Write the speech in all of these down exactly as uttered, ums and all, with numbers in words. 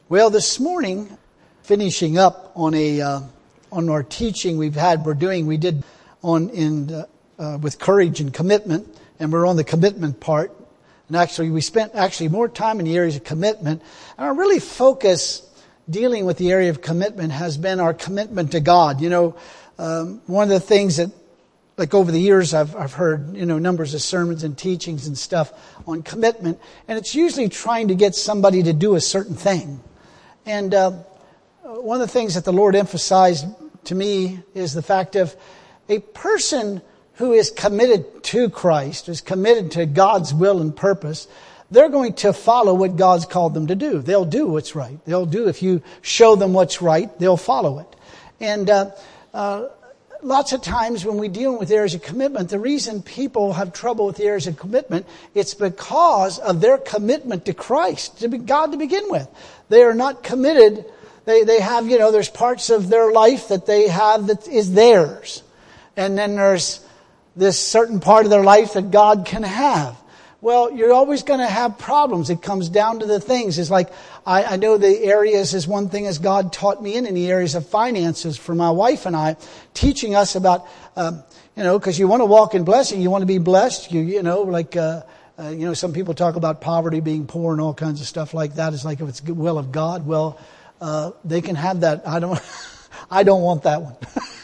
Well, this morning, finishing up on a uh, on our teaching we've had, we're doing, we did on in uh, uh, with courage and commitment, and we're on the commitment part. And actually, we spent actually more time in the areas of commitment. And our really focus dealing with the area of commitment has been our commitment to God. You know, um, one of the things that, like over the years, I've I've heard, you know, numbers of sermons and teachings and stuff on commitment, and it's usually trying to get somebody to do a certain thing. And uh, one of the things that the Lord emphasized to me is the fact of a person who is committed to Christ, is committed to God's will and purpose, they're going to follow what God's called them to do. They'll do what's right. They'll do, if you show them what's right, they'll follow it. And uh, uh, lots of times when we deal with areas of commitment, the reason people have trouble with the areas of commitment, it's because of their commitment to Christ, to God to begin with. They are not committed. They they have, you know, there's parts of their life that they have that is theirs. And then there's this certain part of their life that God can have. Well, you're always going to have problems. It comes down to the things. It's like, I, I know the areas is one thing as God taught me in, in the areas of finances for my wife and I, teaching us about, um, you know, because you want to walk in blessing, you want to be blessed, you you know, like, uh, uh, you know, some people talk about poverty being poor and all kinds of stuff like that. It's like if it's the will of God, well, uh, they can have that. I don't, I don't want that one.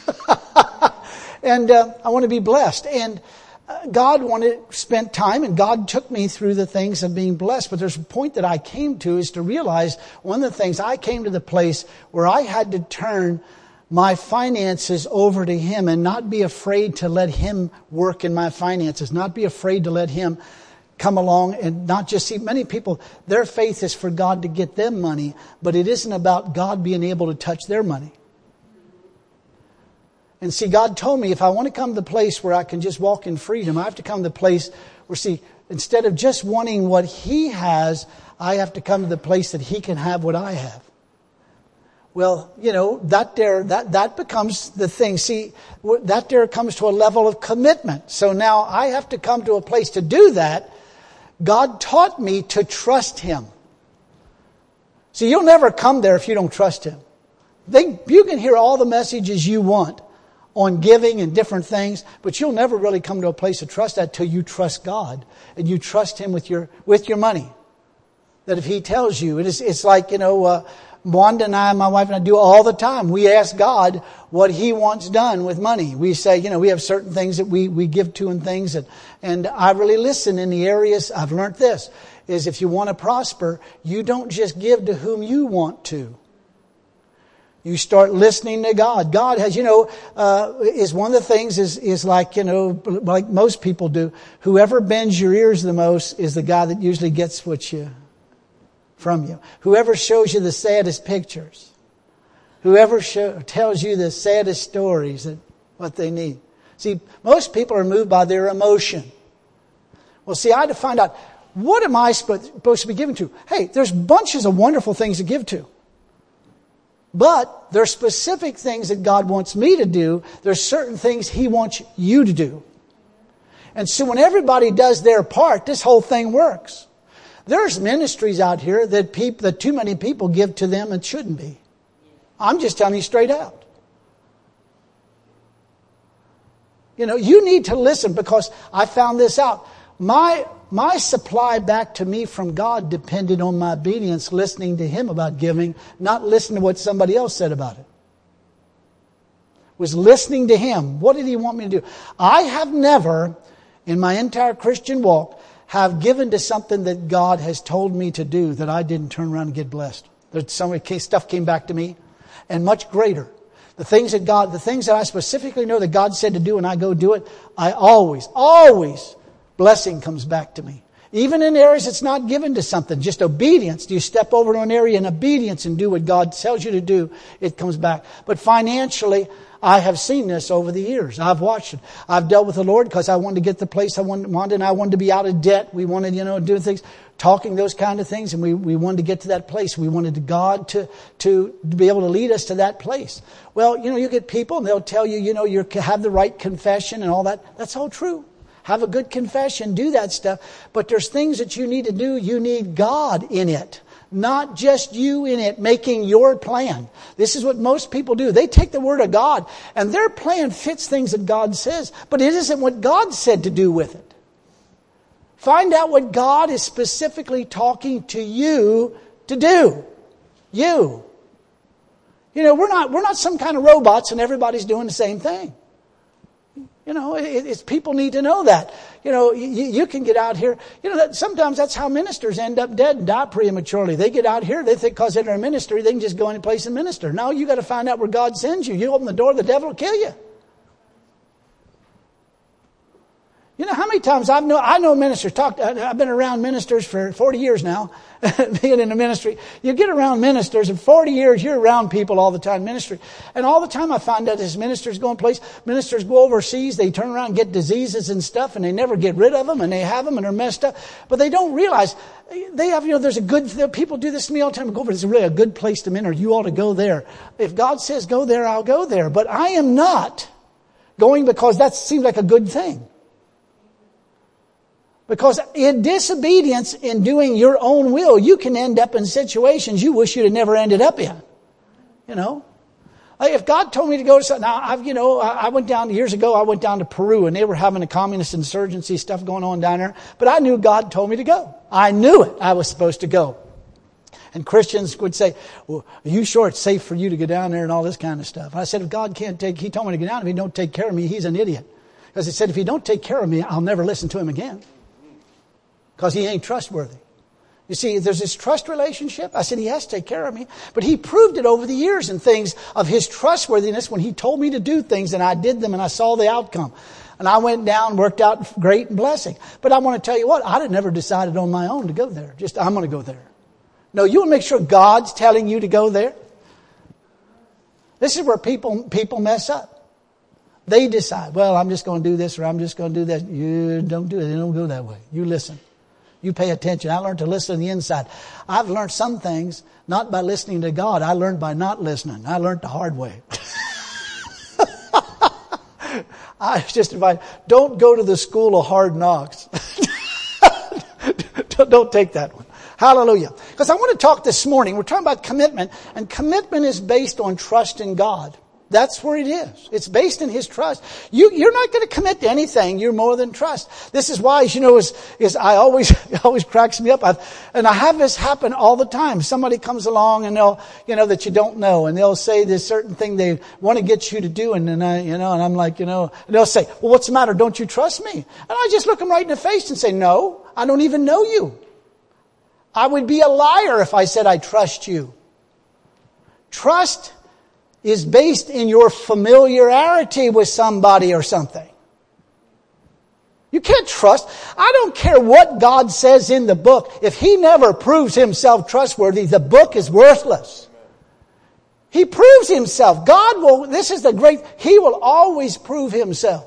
And uh, I want to be blessed. And God wanted, spent time, and God took me through the things of being blessed. But there's a point that I came to is to realize one of the things, I came to the place where I had to turn my finances over to Him and not be afraid to let Him work in my finances, not be afraid to let Him come along and not just see. Many people, their faith is for God to get them money, but it isn't about God being able to touch their money. And see, God told me if I want to come to the place where I can just walk in freedom, I have to come to the place where, see, instead of just wanting what He has, I have to come to the place that He can have what I have. Well, you know, that there, that, that becomes the thing. See, that there comes to a level of commitment. So now I have to come to a place to do that. God taught me to trust Him. See, you'll never come there if you don't trust Him. They, you can hear all the messages you want on giving and different things, but you'll never really come to a place of trust that till you trust God and you trust Him with your with your money. That if He tells you, it is it's like, you know, uh, Wanda and I, my wife and I do all the time. We ask God what He wants done with money. We say, you know, we have certain things that we we give to and things that, and I really listen in the areas. I've learned this is if you want to prosper, you don't just give to whom you want to. You start listening to God. God has, you know, uh, is one of the things is, is like, you know, like most people do. Whoever bends your ears the most is the guy that usually gets what you, from you. Whoever shows you the saddest pictures. Whoever show, tells you the saddest stories that what they need. See, most people are moved by their emotion. Well, see, I had to find out, what am I supposed to be giving to? Hey, there's bunches of wonderful things to give to. But there are specific things that God wants me to do. There's certain things He wants you to do. And so when everybody does their part, this whole thing works. There's ministries out here that people, that too many people give to them and shouldn't be. I'm just telling you straight out. You know, you need to listen, because I found this out. My My supply back to me from God depended on my obedience, listening to Him about giving, not listening to what somebody else said about it. Was listening to Him. What did He want me to do? I have never, in my entire Christian walk, have given to something that God has told me to do that I didn't turn around and get blessed. That some stuff came back to me, and much greater. The things that God, the things that I specifically know that God said to do, and I go do it, I always, always. Blessing comes back to me. Even in areas it's not given to something, just obedience. Do you step over to an area in obedience and do what God tells you to do? It comes back. But financially, I have seen this over the years. I've watched it. I've dealt with the Lord because I wanted to get the place I wanted, and I wanted to be out of debt. We wanted, you know, do things, talking those kind of things, and we, we wanted to get to that place. We wanted God to, to be able to lead us to that place. Well, you know, you get people and they'll tell you, you know, you have the right confession and all that. That's all true. Have a good confession, do that stuff. But there's things that you need to do. You need God in it. not just you in it making your plan. This is what most people do. They take the Word of God and their plan fits things that God says, but it isn't what God said to do with it. Find out what God is specifically talking to you to do. You. You know, we're not, we're not some kind of robots and everybody's doing the same thing. You know, it, it's, people need to know that. You know, you, you can get out here. You know, that sometimes that's how ministers end up dead and die prematurely. They get out here, they think because they're in a ministry, they can just go any place and minister. No, you got to find out where God sends you. You open the door, the devil will kill you. You know how many times I've know I know ministers talk. I've been around ministers for forty years now, being in the ministry. You get around ministers, and forty years you're around people all the time, ministry, and all the time I find out as ministers go in place, ministers go overseas, they turn around and get diseases and stuff, and they never get rid of them, and they have them, and they're messed up, but they don't realize they have. You know, there's a good. People do this to me all the time. Go, but it's really a good place to minister. You ought to go there. If God says go there, I'll go there. But I am not going because that seems like a good thing. Because in disobedience, in doing your own will, you can end up in situations you wish you'd have never ended up in. You know? If God told me to go to something, now I've, you know, I went down, years ago, I went down to Peru and they were having a communist insurgency stuff going on down there. But I knew God told me to go. I knew it. I was supposed to go. And Christians would say, well, are you sure it's safe for you to go down there and all this kind of stuff? I said, if God can't take, He told me to go down, if He don't take care of me, He's an idiot. Because He said, if He don't take care of me, I'll never listen to Him again. Because He ain't trustworthy. You see, there's this trust relationship. I said, He has to take care of me. But He proved it over the years in things of His trustworthiness when He told me to do things and I did them and I saw the outcome. And I went down, worked out great and blessing. But I want to tell you what, I'd have never decided on my own to go there. Just, I'm going to go there. No, you want to make sure God's telling you to go there. This is where people, people mess up. They decide, well, I'm just going to do this or I'm just going to do that. You don't do it. They don't go that way. You listen. You pay attention. I learned to listen on the inside. I've learned some things not by listening to God. I learned by not listening. I learned the hard way. I was just invited. Don't go to the school of hard knocks. Don't take that one. Hallelujah. Because I want to talk this morning. We're talking about commitment. And commitment is based on trust in God. That's where it is. It's based in His trust. You, you're not going to commit to anything. You're more than trust. This is why, you know, is, is I always, it always cracks me up. I've, and I have this happen all the time. Somebody comes along and they'll, you know, that you don't know, and they'll say this certain thing they want to get you to do, and then I, you know, and I'm like, you know, and they'll say, well, what's the matter? Don't you trust me? And I just look them right in the face and say, no, I don't even know you. I would be a liar if I said I trust you. Trust is based in your familiarity with somebody or something. You can't trust. I don't care what God says in the book. If He never proves Himself trustworthy, the book is worthless. He proves Himself. God will, this is the great, He will always prove Himself.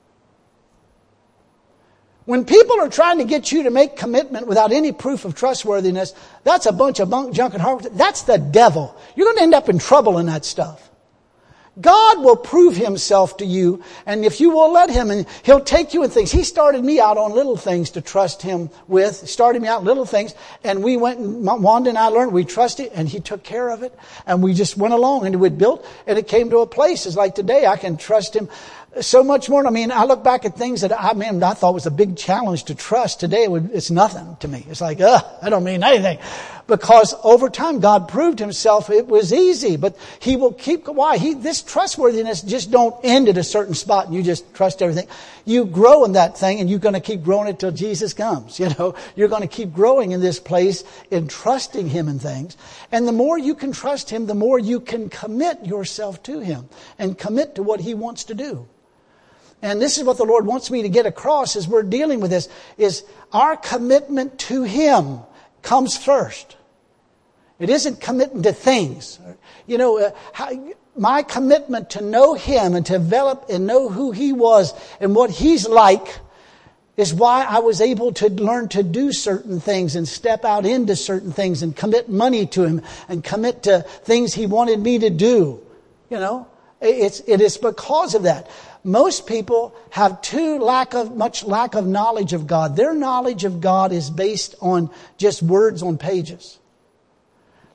When people are trying to get you to make commitment without any proof of trustworthiness, that's a bunch of bunk, junk, and hard. That's the devil. You're going to end up in trouble in that stuff. God will prove Himself to you, and if you will let Him, and He'll take you in things. He started me out on little things to trust Him with. Started me out on little things, and we went, and Wanda and I learned, we trusted, and He took care of it, and we just went along, and it built, and it came to a place. It's like today, I can trust Him so much more. I mean, I look back at things that I mean, I thought was a big challenge to trust. Today, it would, it's nothing to me. It's like, ugh, I don't mean anything. Because over time, God proved Himself. It was easy, but He will keep, why? He, this trustworthiness just don't end at a certain spot and you just trust everything. You grow in that thing and you're going to keep growing it till Jesus comes. You know, you're going to keep growing in this place in trusting Him in things. And the more you can trust Him, the more you can commit yourself to Him and commit to what He wants to do. And this is what the Lord wants me to get across as we're dealing with this, is our commitment to Him comes first. It isn't committing to things. You know, uh, how, my commitment to know Him and to develop and know who He was and what He's like is why I was able to learn to do certain things and step out into certain things and commit money to Him and commit to things He wanted me to do. You know, it's, it is because of that. Most people have too lack of much lack of knowledge of God. Their knowledge of God is based on just words on pages.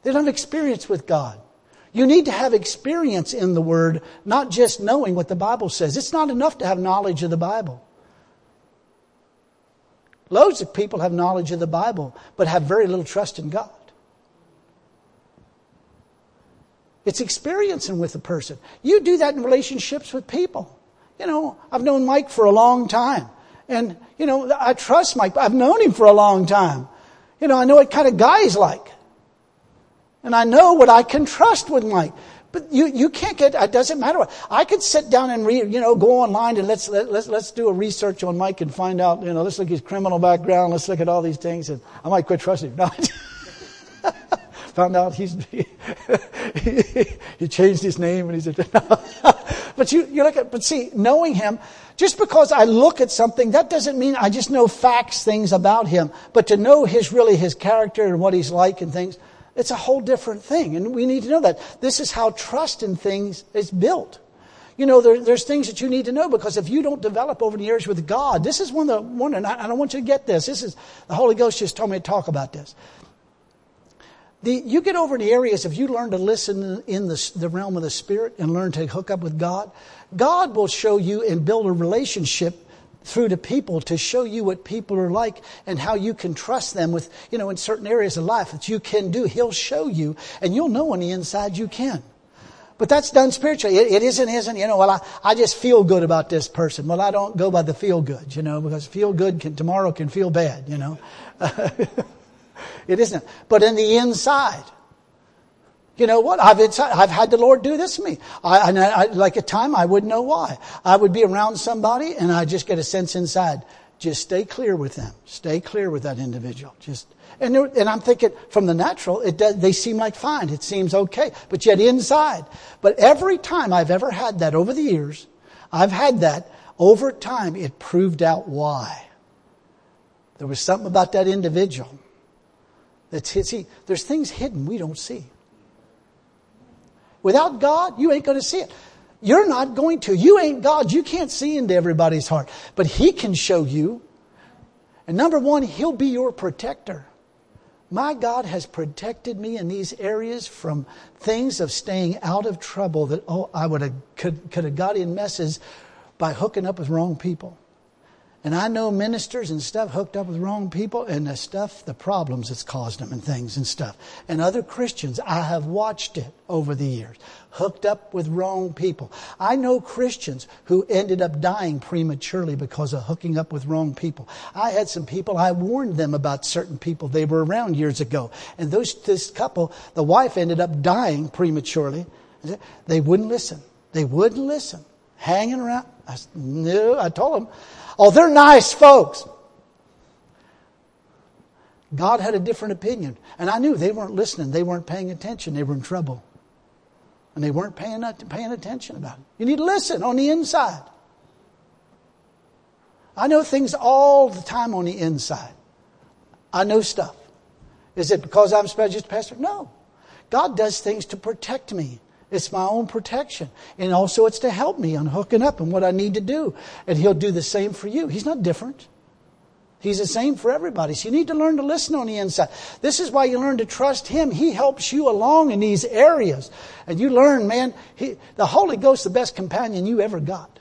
They don't have experience with God. You need to have experience in the Word, not just knowing what the Bible says. It's not enough to have knowledge of the Bible. Loads of people have knowledge of the Bible, but have very little trust in God. It's experiencing with a person. You do that in relationships with people. You know, I've known Mike for a long time. And, you know, I trust Mike. I've known him for a long time. You know, I know what kind of guy he's like. And I know what I can trust with Mike. But you, you can't get, it doesn't matter what. I could sit down and read, you know, go online and let's, let, let's, let's do a research on Mike and find out, you know, let's look at his criminal background. Let's look at all these things. And I might quit trusting him. No. Found out he's, he, he changed his name and he said, no. But you, you look at, but see, knowing him, just because I look at something, that doesn't mean I just know facts, things about him. But to know his, really his character and what he's like and things, it's a whole different thing. And we need to know that. This is how trust in things is built. You know, there, there's things that you need to know, because if you don't develop over the years with God, this is one of the, one, and I, I don't want you to get this. This is, the Holy Ghost just told me to talk about this. The, you get over the areas, if you learn to listen in the, the realm of the Spirit and learn to hook up with God, God will show you and build a relationship through to people to show you what people are like and how you can trust them with, you know, in certain areas of life that you can do. He'll show you, and you'll know on the inside you can. But that's done spiritually. It, it isn't, isn't, you know, well, I, I just feel good about this person. Well, I don't go by the feel good, you know, because feel good can, tomorrow can feel bad, you know. It isn't. But in the inside, you know what? I've I've had the Lord do this to me. I, and I, like a time I wouldn't know why. I would be around somebody and I just get a sense inside. Just stay clear with them. Stay clear with that individual. Just and and I'm thinking from the natural, it does. They seem like fine. It seems okay. But yet inside. But every time I've ever had that over the years, I've had that over time. It proved out why. There was something about that individual. That's see. There's things hidden we don't see. Without God, you ain't going to see it. You're not going to. You ain't God. You can't see into everybody's heart. But He can show you. And number one, He'll be your protector. My God has protected me in these areas from things of staying out of trouble that, oh, I would have, could, could have got in messes by hooking up with wrong people. And I know ministers and stuff hooked up with wrong people and the stuff, the problems it's caused them and things and stuff. And other Christians, I have watched it over the years, hooked up with wrong people. I know Christians who ended up dying prematurely because of hooking up with wrong people. I had some people, I warned them about certain people they were around years ago. And those this couple, the wife ended up dying prematurely. They wouldn't listen. They wouldn't listen. Hanging around. I, no, I told them, oh, they're nice folks. God had a different opinion. And I knew they weren't listening. They weren't paying attention. They were in trouble. And they weren't paying, paying attention about it. You need to listen on the inside. I know things all the time on the inside. I know stuff. Is it because I'm a pastor? No. God does things to protect me. It's my own protection. And also it's to help me on hooking up and what I need to do. And He'll do the same for you. He's not different. He's the same for everybody. So you need to learn to listen on the inside. This is why you learn to trust Him. He helps you along in these areas. And you learn, man, he, the Holy Ghost is the best companion you ever got.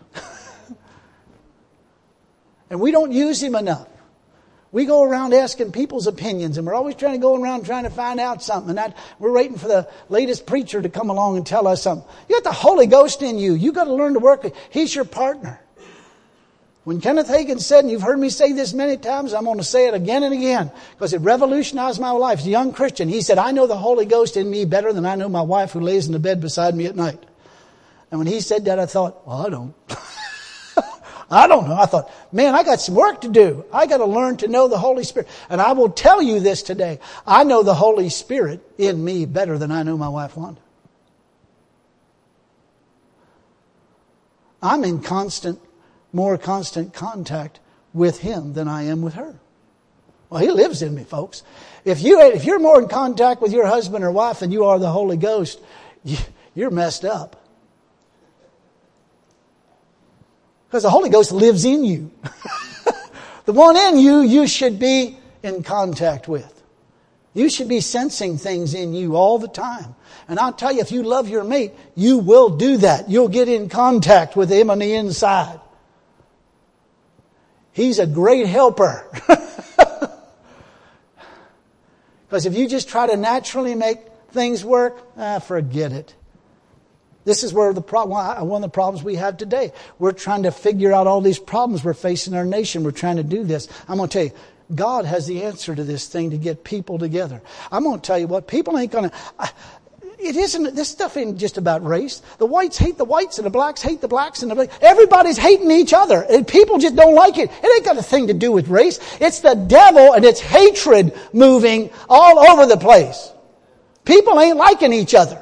And we don't use Him enough. We go around asking people's opinions, and we're always trying to go around trying to find out something. And that, we're waiting for the latest preacher to come along and tell us something. You got the Holy Ghost in you. You got to learn to work with. He's your partner. When Kenneth Hagin said, and you've heard me say this many times, I'm going to say it again and again, because it revolutionized my life as a young Christian. He said, I know the Holy Ghost in me better than I know my wife who lays in the bed beside me at night. And when he said that, I thought, well, I don't. I don't know. I thought, man, I got some work to do. I got to learn to know the Holy Spirit. And I will tell you this today. I know the Holy Spirit in me better than I know my wife Wanda. I'm in constant, more constant contact with Him than I am with her. Well, He lives in me, folks. If you, if you're more in contact with your husband or wife than you are the Holy Ghost, you're messed up. Because the Holy Ghost lives in you. The one in you, you should be in contact with. You should be sensing things in you all the time. And I'll tell you, if you love your mate, you will do that. You'll get in contact with him on the inside. He's a great helper. Because if you just try to naturally make things work, ah, forget it. This is where the problem, one of the problems we have today. We're trying to figure out all these problems we're facing in our nation. We're trying to do this. I'm going to tell you, God has the answer to this thing to get people together. I'm going to tell you what, people ain't going to... It isn't, this stuff ain't just about race. The whites hate the whites and the blacks hate the blacks and the blacks. Everybody's hating each other. And people just don't like it. It ain't got a thing to do with race. It's the devil and it's hatred moving all over the place. People ain't liking each other.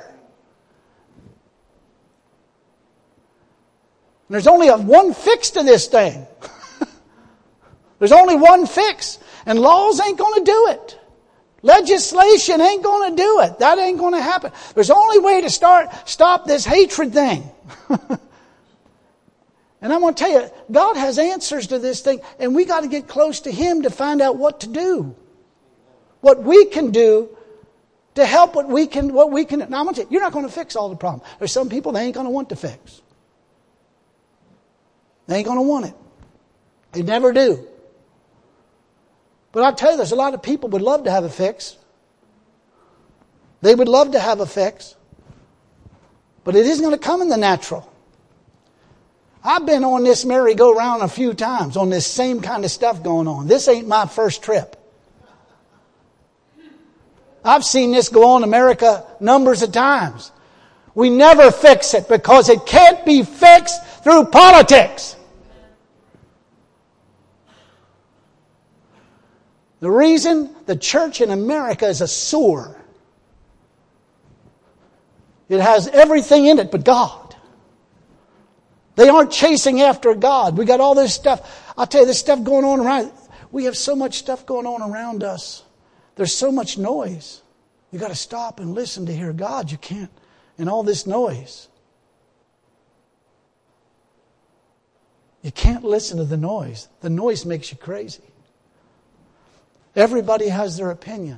And there's only a one fix to this thing. There's only one fix. And laws ain't going to do it. Legislation ain't going to do it. That ain't going to happen. There's only way to start stop this hatred thing. And I'm going to tell you, God has answers to this thing. And we got to get close to Him to find out what to do. What we can do to help what we can, what we can. Now I'm going to tell you, you're not going to fix all the problems. There's some people they ain't going to want to fix. They ain't going to want it. They never do. But I tell you, there's a lot of people would love to have a fix. They would love to have a fix. But it isn't going to come in the natural. I've been on this merry-go-round a few times on this same kind of stuff going on. This ain't my first trip. I've seen this go on in America numbers of times. We never fix it because it can't be fixed through politics. The reason the church in America is a sewer. It has everything in it but God. They aren't chasing after God. We got all this stuff. I'll tell you, this stuff going on around. We have so much stuff going on around us. There's so much noise. You got to stop and listen to hear God. You can't. And all this noise. You can't listen to the noise. The noise makes you crazy. Everybody has their opinion.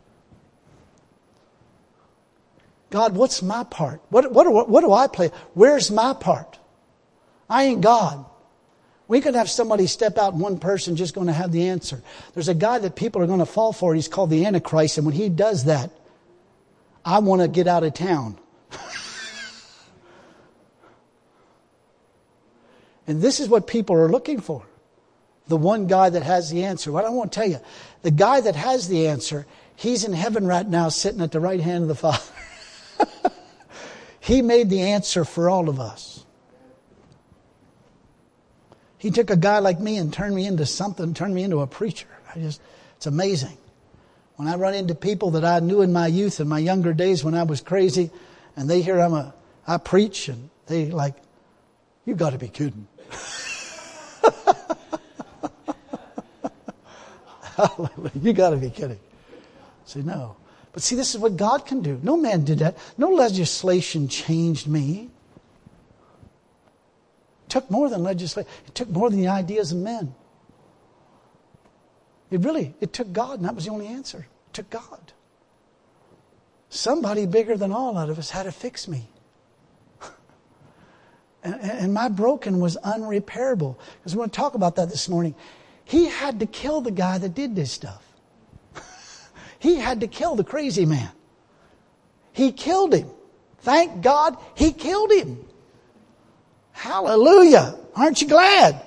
God, what's my part? What, what, what, what do I play? Where's my part? I ain't God. We could have somebody step out and one person just going to have the answer. There's a guy that people are going to fall for. He's called the Antichrist. And when he does that, I want to get out of town. And this is what people are looking for. The one guy that has the answer. What I want to tell you, the guy that has the answer, he's in heaven right now sitting at the right hand of the Father. He made the answer for all of us. He took a guy like me and turned me into something, turned me into a preacher. I just, it's amazing. When I run into people that I knew in my youth and my younger days when I was crazy, and they hear I'm a, I preach, and they like, you got to be kidding. You got to be kidding. Say no. But see, this is what God can do. No man did that. No legislation changed me. It took more than legislation. It took more than the ideas of men. It really, it took God, and that was the only answer. It took God. Somebody bigger than all out of us had to fix me. and, and my broken was unrepairable. Because we're going to talk about that this morning. He had to kill the guy that did this stuff. He had to kill the crazy man. He killed him. Thank God he killed him. Hallelujah. Aren't you glad?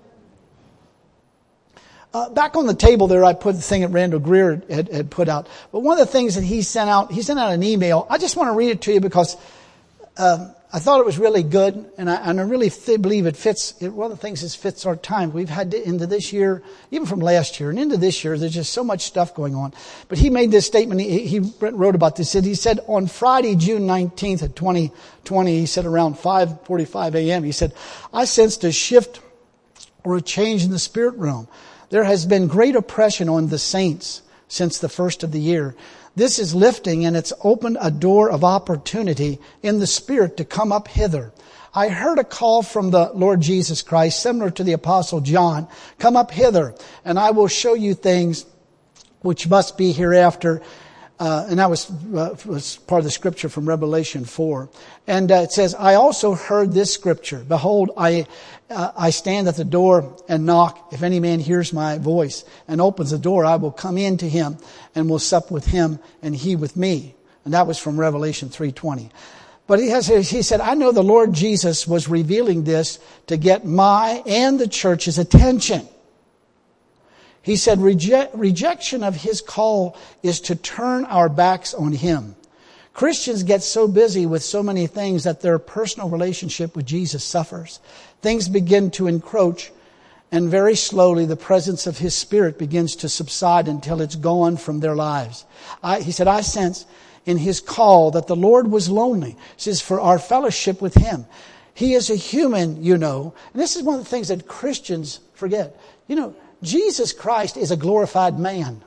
Uh, back on the table there, I put the thing that Randall Greer had, had put out. But one of the things that he sent out, he sent out an email. I just want to read it to you because um, I thought it was really good, and I, and I really th- believe it fits. It, one of the things is fits our time. We've had to, into this year, even from last year and into this year, there's just so much stuff going on. But he made this statement. He, he wrote about this. He said on Friday, June nineteenth at twenty twenty, he said around five forty-five a.m., he said, I sensed a shift or a change in the spirit realm. There has been great oppression on the saints since the first of the year. This is lifting, and it's opened a door of opportunity in the Spirit to come up hither. I heard a call from the Lord Jesus Christ, similar to the Apostle John, come up hither, and I will show you things which must be hereafter. Uh, and that was, uh, was part of the scripture from Revelation four. And uh, it says, I also heard this scripture. Behold, I uh, I stand at the door and knock. If any man hears my voice and opens the door, I will come in to him and will sup with him and he with me. And that was from Revelation three twenty. But he has, he said, I know the Lord Jesus was revealing this to get my and the church's attention. He said, Reject, rejection of his call is to turn our backs on him. Christians get so busy with so many things that their personal relationship with Jesus suffers. Things begin to encroach, and very slowly the presence of his Spirit begins to subside until it's gone from their lives. I, he said, I sense in his call that the Lord was lonely. He says, for our fellowship with him. He is a human, you know. And this is one of the things that Christians forget. You know, Jesus Christ is a glorified man.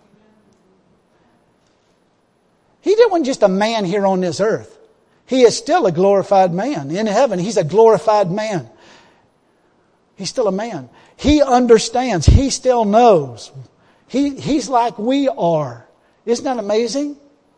He wasn't just a man here on this earth. He is still a glorified man. In heaven, he's a glorified man. He's still a man. He understands. He still knows. He, he's like we are. Isn't that amazing?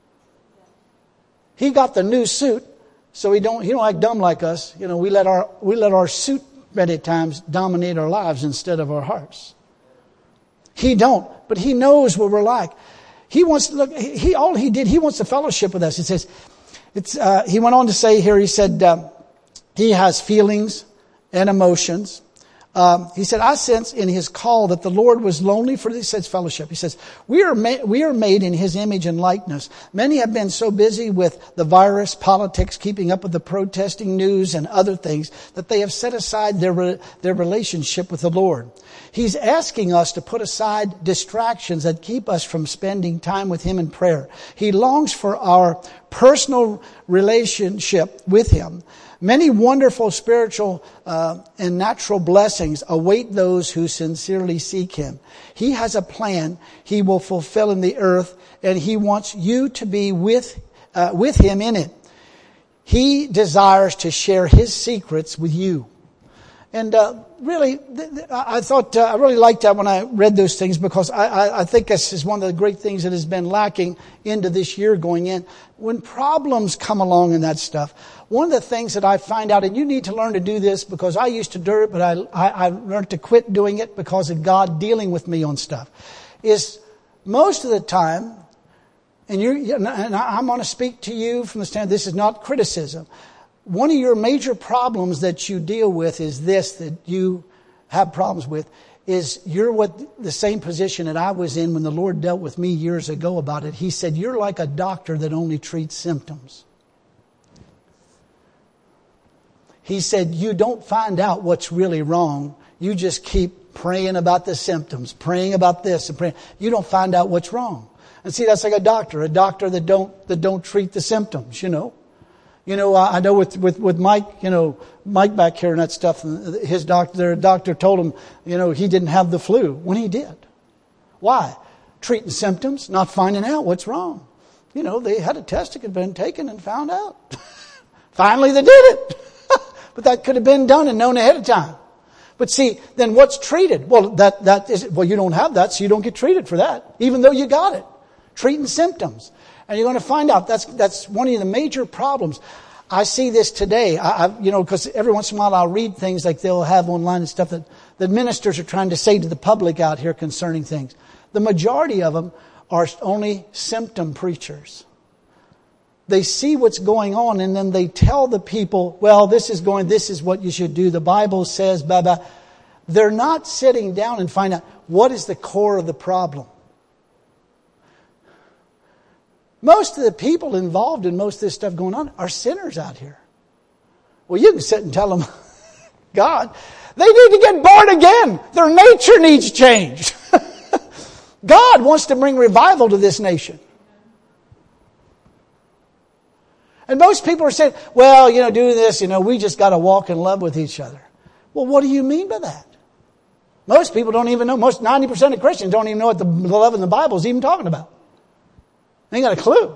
He got the new suit, so he don't, he don't act dumb like us. You know, we let our, we let our suit many times dominate our lives instead of our hearts. He don't, but he knows what we're like. He wants to look, he, all he did, he wants to fellowship with us. It says, it's, uh, he went on to say here, he said, uh, he has feelings and emotions. Um, he said, I sense in his call that the Lord was lonely for this. He says fellowship. He says, we are, ma- we are made in his image and likeness. Many have been so busy with the virus, politics, keeping up with the protesting news and other things that they have set aside their, re- their relationship with the Lord. He's asking us to put aside distractions that keep us from spending time with him in prayer. He longs for our personal relationship with him. Many wonderful spiritual uh, and natural blessings await those who sincerely seek him. He has a plan he will fulfill in the earth, and he wants you to be with uh, with him in it. He desires to share his secrets with you. And uh, really, th- th- I thought, uh, I really liked that when I read those things, because I, I, I think this is one of the great things that has been lacking into this year going in. When problems come along and that stuff, one of the things that I find out, and you need to learn to do this, because I used to do it, but I, I, I learned to quit doing it because of God dealing with me on stuff, is most of the time, and, you're, and I'm going to speak to you from the stand, this is not criticism. One of your major problems that you deal with is this, that you have problems with, is you're what the same position that I was in when the Lord dealt with me years ago about it. He said, you're like a doctor that only treats symptoms. He said, you don't find out what's really wrong. You just keep praying about the symptoms, praying about this and praying. You don't find out what's wrong. And see, that's like a doctor, a doctor that don't, that don't treat the symptoms, you know. You know, I know with, with, with Mike, you know, Mike back here and that stuff, his doctor, their doctor told him, you know, he didn't have the flu when he did. Why? Treating symptoms, not finding out what's wrong. You know, they had a test that had been taken and found out. Finally they did it. But that could have been done and known ahead of time. But see, then what's treated? Well, that, that is, well, you don't have that, so you don't get treated for that, even though you got it. Treating symptoms. And you're going to find out that's that's one of the major problems. I see this today. I, I you know, because every once in a while I'll read things like they'll have online and stuff that the ministers are trying to say to the public out here concerning things. The majority of them are only symptom preachers. They see what's going on and then they tell the people, well, this is going, this is what you should do. The Bible says, blah, blah. They're not sitting down and find out what is the core of the problem. Most of the people involved in most of this stuff going on are sinners out here. Well, you can sit and tell them, God, they need to get born again. Their nature needs change. God wants to bring revival to this nation. And most people are saying, well, you know, doing this, you know, we just got to walk in love with each other. Well, what do you mean by that? Most people don't even know. Most ninety percent of Christians don't even know what the love in the Bible is even talking about. They ain't got a clue.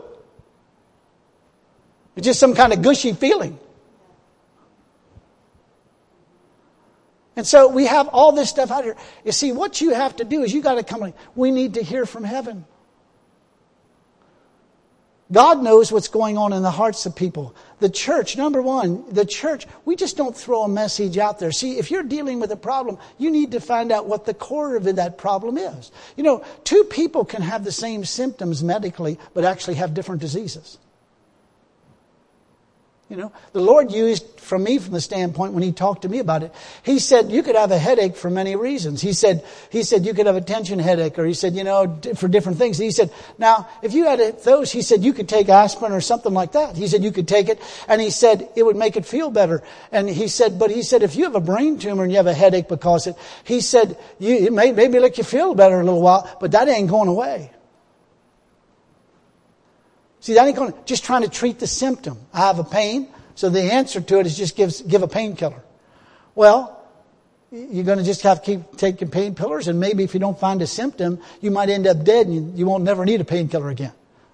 It's just some kind of gushy feeling. And so we have all this stuff out here. You see, what you have to do is you got to come like, we need to hear from heaven. God knows what's going on in the hearts of people. The church, number one, the church, we just don't throw a message out there. See, if you're dealing with a problem, you need to find out what the core of that problem is. You know, two people can have the same symptoms medically, but actually have different diseases. You know, the Lord used from me from the standpoint when He talked to me about it. He said you could have a headache for many reasons. He said, He said you could have a tension headache, or He said, you know, for different things. He said, now, if you had those, He said you could take aspirin or something like that. He said you could take it, and He said it would make it feel better. And He said, but He said if you have a brain tumor and you have a headache because it, He said you, it may maybe make you feel better a little while, but that ain't going away. See, that ain't going to, just trying to treat the symptom. I have a pain, so the answer to it is just give, give a painkiller. Well, you're going to just have to keep taking painkillers, and maybe if you don't find a symptom, you might end up dead and you, you won't never need a painkiller again.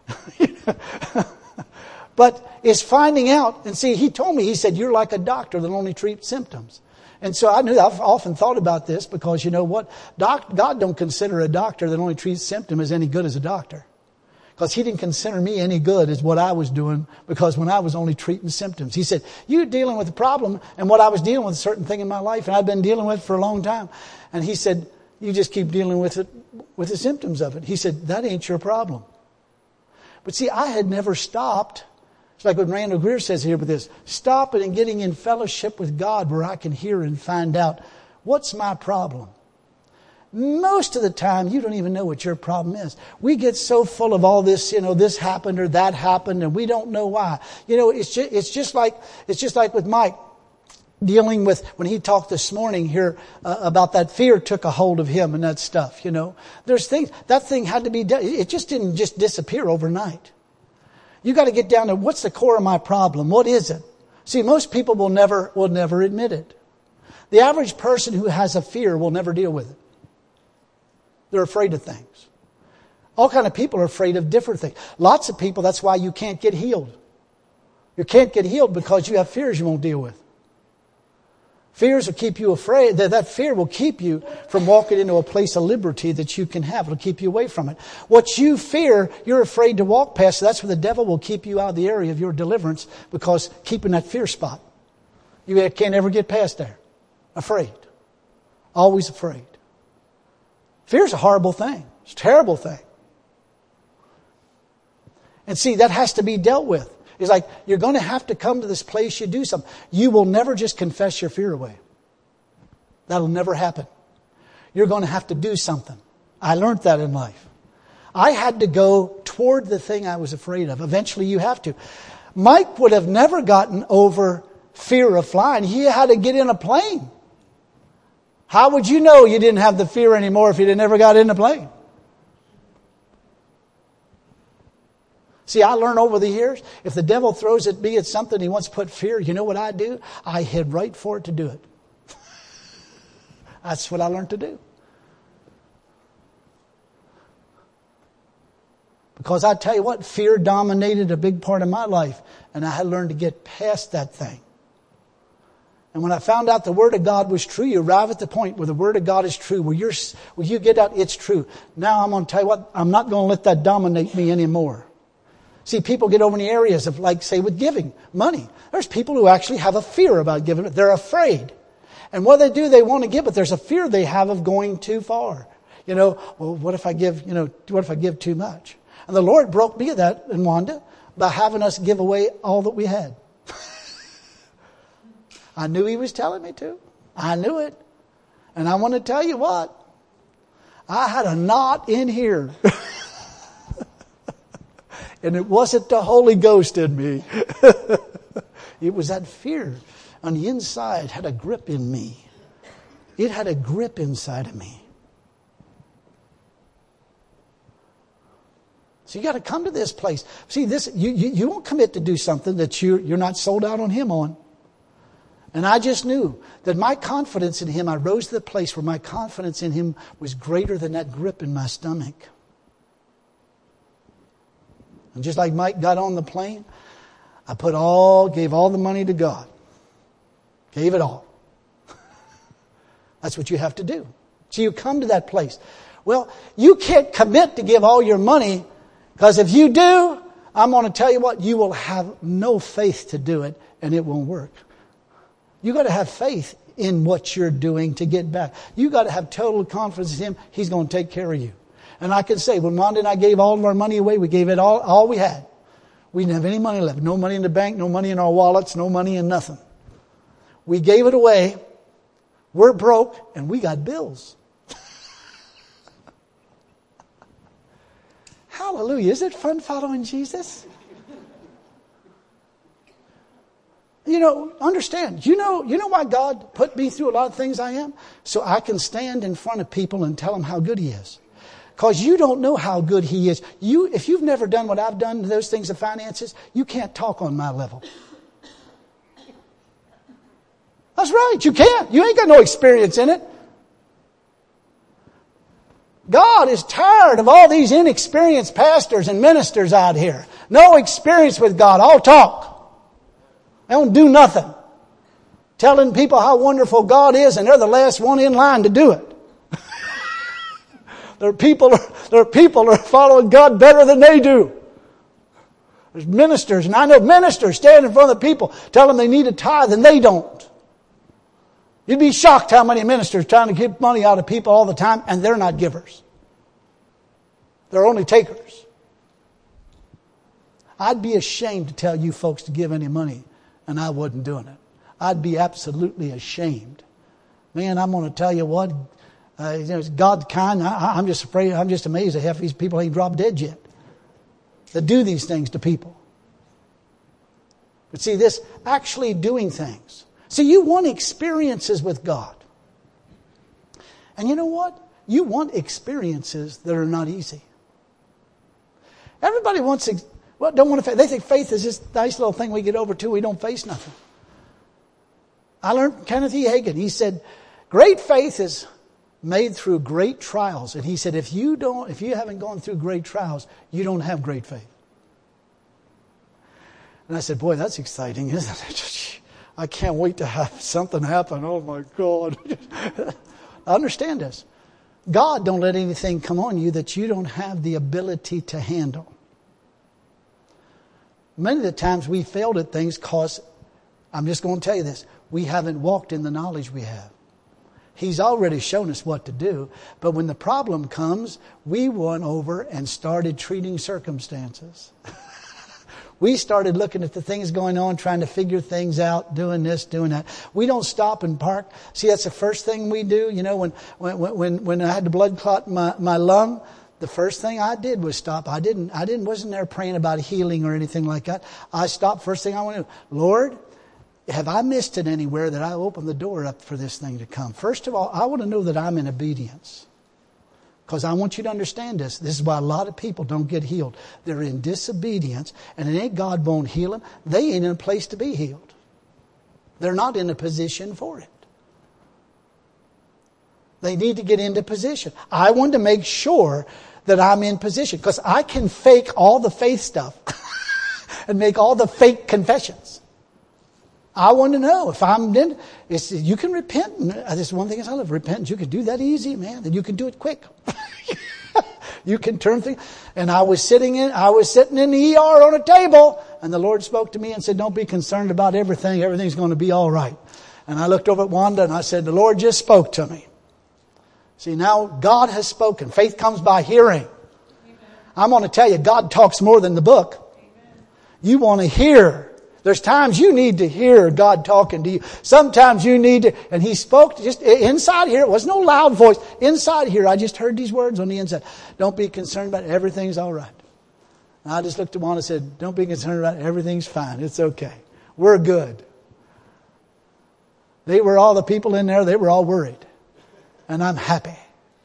But it's finding out, and see, He told me, He said, you're like a doctor that only treats symptoms. And so I knew, I've often thought about this because you know what? Doc, God don't consider a doctor that only treats symptoms as any good as a doctor. Because He didn't consider me any good as what I was doing, because when I was only treating symptoms. He said, you're dealing with a problem, and what I was dealing with a certain thing in my life, and I've been dealing with it for a long time. And He said, you just keep dealing with it, with the symptoms of it. He said, that ain't your problem. But see, I had never stopped. It's like what Randall Greer says here with this. Stopping and getting in fellowship with God where I can hear and find out, what's my problem? Most of the time, you don't even know what your problem is. We get so full of all this, you know, this happened or that happened, and we don't know why. You know, it's just, it's just like, it's just like with Mike dealing with, when he talked this morning here uh, about that fear took a hold of him and that stuff, you know. There's things, that thing had to be done. It just didn't just disappear overnight. You got to get down to what's the core of my problem? What is it? See, most people will never, will never admit it. The average person who has a fear will never deal with it. They're afraid of things. All kind of people are afraid of different things. Lots of people, that's why you can't get healed. You can't get healed because you have fears you won't deal with. Fears will keep you afraid. That, that fear will keep you from walking into a place of liberty that you can have. It'll keep you away from it. What you fear, you're afraid to walk past. So that's where the devil will keep you out of the area of your deliverance, because keeping that fear spot. You can't ever get past there. Afraid. Always afraid. Fear's a horrible thing. It's a terrible thing. And see, that has to be dealt with. It's like, you're going to have to come to this place you do something. You will never just confess your fear away. That'll never happen. You're going to have to do something. I learned that in life. I had to go toward the thing I was afraid of. Eventually you have to. Mike would have never gotten over fear of flying. He had to get in a plane. How would you know you didn't have the fear anymore if you never got in a plane? See, I learned over the years, if the devil throws at me at something he wants to put fear, you know what I do? I head right for it to do it. That's what I learned to do. Because I tell you what, fear dominated a big part of my life, and I had learned to get past that thing. And when I found out the Word of God was true, you arrive at the point where the Word of God is true, where you're, where you get out, it's true. Now I'm going to tell you what, I'm not going to let that dominate me anymore. See, people get over in the areas of, like, say, with giving money. There's people who actually have a fear about giving it. They're afraid. And what they do, they want to give, but there's a fear they have of going too far. You know, well, what if I give, you know, what if I give too much? And the Lord broke me of that in Wanda by having us give away all that we had. I knew He was telling me to. I knew it. And I want to tell you what. I had a knot in here. And it wasn't the Holy Ghost in me. It was that fear on the inside had a grip in me. It had a grip inside of me. So you got to come to this place. See, this you, you, you won't commit to do something that you, you're not sold out on Him on. And I just knew that my confidence in Him, I rose to the place where my confidence in Him was greater than that grip in my stomach. And just like Mike got on the plane, I put all, gave all the money to God. Gave it all. That's what you have to do. So you come to that place. Well, you can't commit to give all your money, because if you do, I'm going to tell you what, you will have no faith to do it, and it won't work. You got to have faith in what you're doing to get back. You got to have total confidence in Him. He's going to take care of you. And I can say, when Wanda and I gave all of our money away, we gave it all, all we had. We didn't have any money left. No money in the bank, no money in our wallets, no money in nothing. We gave it away. We're broke, and we got bills. Hallelujah. Is it fun following Jesus? You know, understand, you know, you know why God put me through a lot of things I am? So I can stand in front of people and tell them how good He is. Because you don't know how good He is. You, if you've never done what I've done, those things of finances, you can't talk on my level. That's right, you can't. You ain't got no experience in it. God is tired of all these inexperienced pastors and ministers out here. No experience with God, all talk. They don't do nothing. Telling people how wonderful God is, and they're the last one in line to do it. There are people, there are people who are following God better than they do. There's ministers, and I know ministers stand in front of the people, tell them they need a tithe, and they don't. You'd be shocked how many ministers trying to get money out of people all the time, and they're not givers. They're only takers. I'd be ashamed to tell you folks to give any money, and I wasn't doing it. I'd be absolutely ashamed. Man, I'm going to tell you what, uh, you know, God's kind. I, I'm just afraid, I'm just amazed at half these people ain't dropped dead yet that do these things to people. But see, this actually doing things. See, you want experiences with God. And you know what? You want experiences that are not easy. Everybody wants, well, don't want to, they think faith is this nice little thing we get over to, we don't face nothing. I learned from Kenneth E. Hagin. He said, great faith is made through great trials. And he said, if you don't, if you haven't gone through great trials, you don't have great faith. And I said, boy, that's exciting, isn't it? I can't wait to have something happen. Oh my God. Understand this. God don't let anything come on you that you don't have the ability to handle. Many of the times we failed at things because, I'm just going to tell you this, we haven't walked in the knowledge we have. He's already shown us what to do. But when the problem comes, we went over and started treating circumstances. We started looking at the things going on, trying to figure things out, doing this, doing that. We don't stop and park. See, that's the first thing we do. You know, when when when, when I had the blood clot in my, my lung, the first thing I did was stop. I didn't, I didn't, wasn't there praying about healing or anything like that. I stopped. First thing I want to do, Lord, have I missed it anywhere that I opened the door up for this thing to come? First of all, I want to know that I'm in obedience. Because I want you to understand this. This is why a lot of people don't get healed. They're in disobedience, and it ain't God won't heal them. They ain't in a place to be healed. They're not in a position for it. They need to get into position. I want to make sure that I'm in position, because I can fake all the faith stuff and make all the fake confessions. I want to know if I'm in, it's, you can repent. This is one thing I love, repentance. You can do that easy, man. And you can do it quick. You can turn things. And I was sitting in, I was sitting in the E R on a table, and the Lord spoke to me and said, don't be concerned about everything. Everything's going to be all right. And I looked over at Wanda and I said, the Lord just spoke to me. See, now God has spoken. Faith comes by hearing. Amen. I'm going to tell you, God talks more than the book. Amen. You want to hear. There's times you need to hear God talking to you. Sometimes you need to, and He spoke just inside here. It was no loud voice. Inside here, I just heard these words on the inside. Don't be concerned about it. Everything's all right. And I just looked at one and said, don't be concerned about it. Everything's fine. It's okay. We're good. They were all the people in there. They were all worried. And I'm happy.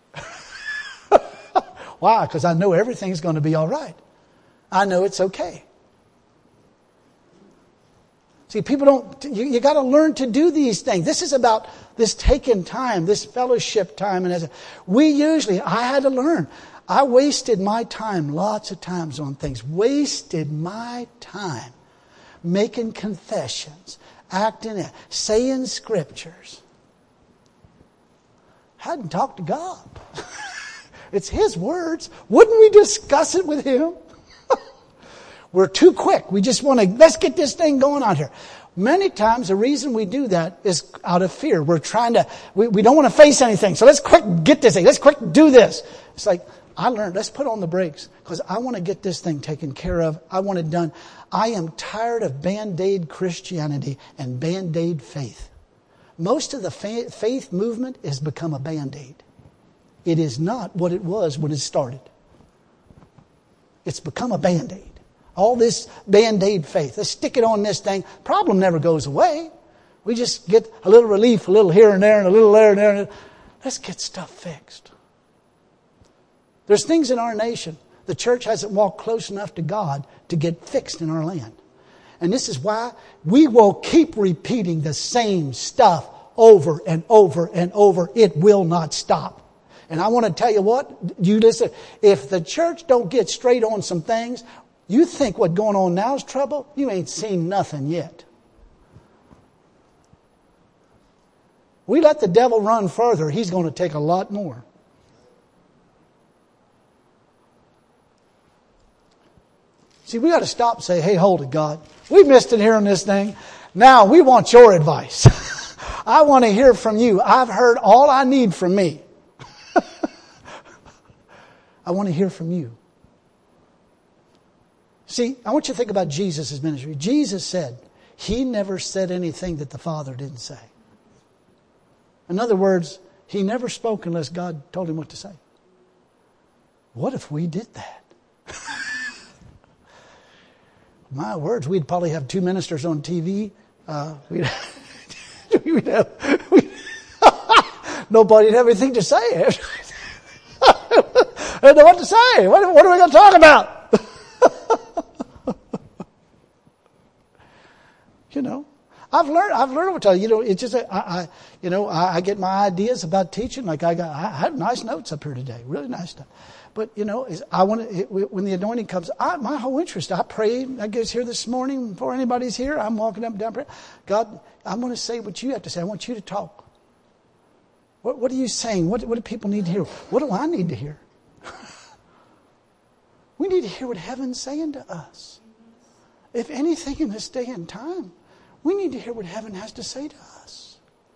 Why? Because I know everything's going to be all right. I know it's okay. See, people don't, you, you got to learn to do these things. This is about this taking time, this fellowship time. And as a, we usually, I had to learn. I wasted my time lots of times on things. Wasted my time making confessions, acting it, saying scriptures. hadn't talked to God. It's His words. Wouldn't we discuss it with Him? We're too quick. We just want to, let's get this thing going on here. Many times the reason we do that is out of fear. We're trying to, we, we don't want to face anything. So let's quick get this thing. Let's quick do this. It's like, I learned, let's put on the brakes because I want to get this thing taken care of. I want it done. I am tired of Band-Aid Christianity and Band-Aid faith. Most of the fa- faith movement has become a Band-Aid. It is not what it was when it started. It's become a Band-Aid. All this Band-Aid faith. Let's stick it on this thing. Problem never goes away. We just get a little relief, a little here and there, and a little there and there. And let's get stuff fixed. There's things in our nation. The church hasn't walked close enough to God to get fixed in our land. And this is why we will keep repeating the same stuff over and over and over. It will not stop. And I want to tell you what, you listen, if the church don't get straight on some things, you think what's going on now is trouble? You ain't seen nothing yet. We let the devil run further, he's going to take a lot more. See, we got to stop and say, hey, hold it, God. We missed it here on this thing. Now we want your advice. I want to hear from you. I've heard all I need from me. I want to hear from you. See, I want you to think about Jesus' ministry. Jesus said, He never said anything that the Father didn't say. In other words, He never spoke unless God told Him what to say. What if we did that? My words, we'd probably have two ministers on T V. Uh, we'd, we'd have, we'd, nobody'd have anything to say. I don't know what to say. What, what are we going to talk about? You know, I've learned. I've learned what to tell you. You know, it's just I, I you know, I, I get my ideas about teaching. Like I got, I had nice notes up here today, really nice stuff. But you know, is I want to when the anointing comes. I, my whole interest. I pray. I get here this morning before anybody's here. I'm walking up and down prayer. God, I'm going to say what you have to say. I want you to talk. What, what are you saying? What, what do people need to hear? What do I need to hear? We need to hear what heaven's saying to us. If anything in this day and time, we need to hear what heaven has to say to us.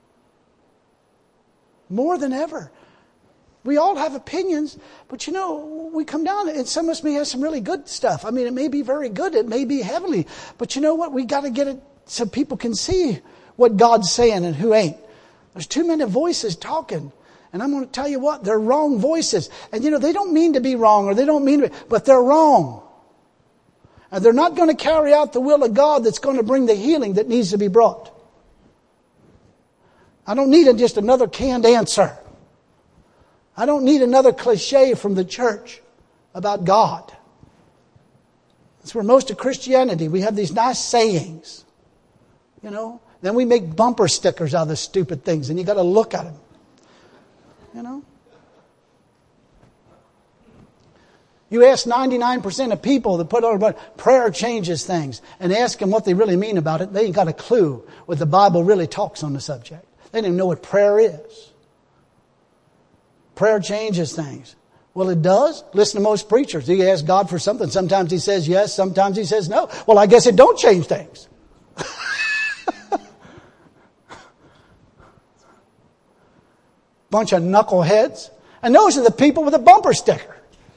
More than ever. We all have opinions, but you know, we come down and some of us may have some really good stuff. I mean, it may be very good. It may be heavenly. But you know what? We got to get it so people can see what God's saying and who ain't. There's too many voices talking. And I'm going to tell you what, they're wrong voices. And you know, they don't mean to be wrong or they don't mean to be, but they're wrong. And they're not going to carry out the will of God that's going to bring the healing that needs to be brought. I don't need just another canned answer. I don't need another cliche from the church about God. That's where most of Christianity, we have these nice sayings. You know, then we make bumper stickers out of the stupid things and you got to look at them. You know? You ask ninety-nine percent of people that put on prayer changes things and ask them what they really mean about it. They ain't got a clue what the Bible really talks on the subject. They don't even know what prayer is. Prayer changes things. Well, it does. Listen to most preachers. You ask God for something. Sometimes He says yes. Sometimes He says no. Well, I guess it don't change things. Bunch of knuckleheads. And those are the people with a bumper sticker.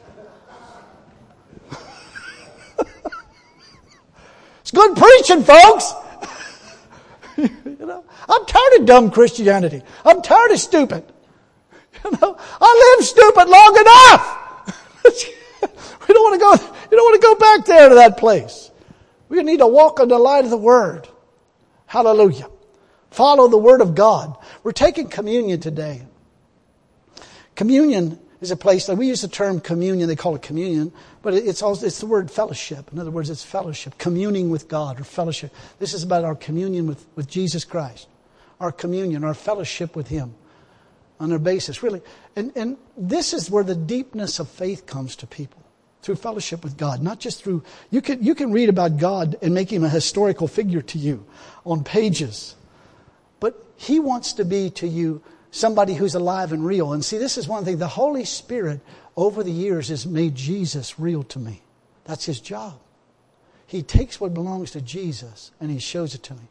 It's good preaching, folks. You know, I'm tired of dumb Christianity. I'm tired of stupid. You know, I lived stupid long enough. We don't want to go. You don't want to go back there to that place. We need to walk in the light of the Word. Hallelujah. Follow the Word of God. We're taking communion today. Communion is a place that we use the term communion. They call it communion, but it's also it's the word fellowship. In other words, it's fellowship, communing with God or fellowship. This is about our communion with, with Jesus Christ, our communion, our fellowship with Him on their basis, really. And, and this is where the deepness of faith comes to people, through fellowship with God, not just through, you can, you can read about God and make Him a historical figure to you on pages, but He wants to be to you somebody who's alive and real. And see, this is one thing. The Holy Spirit over the years has made Jesus real to me. That's His job. He takes what belongs to Jesus and He shows it to me.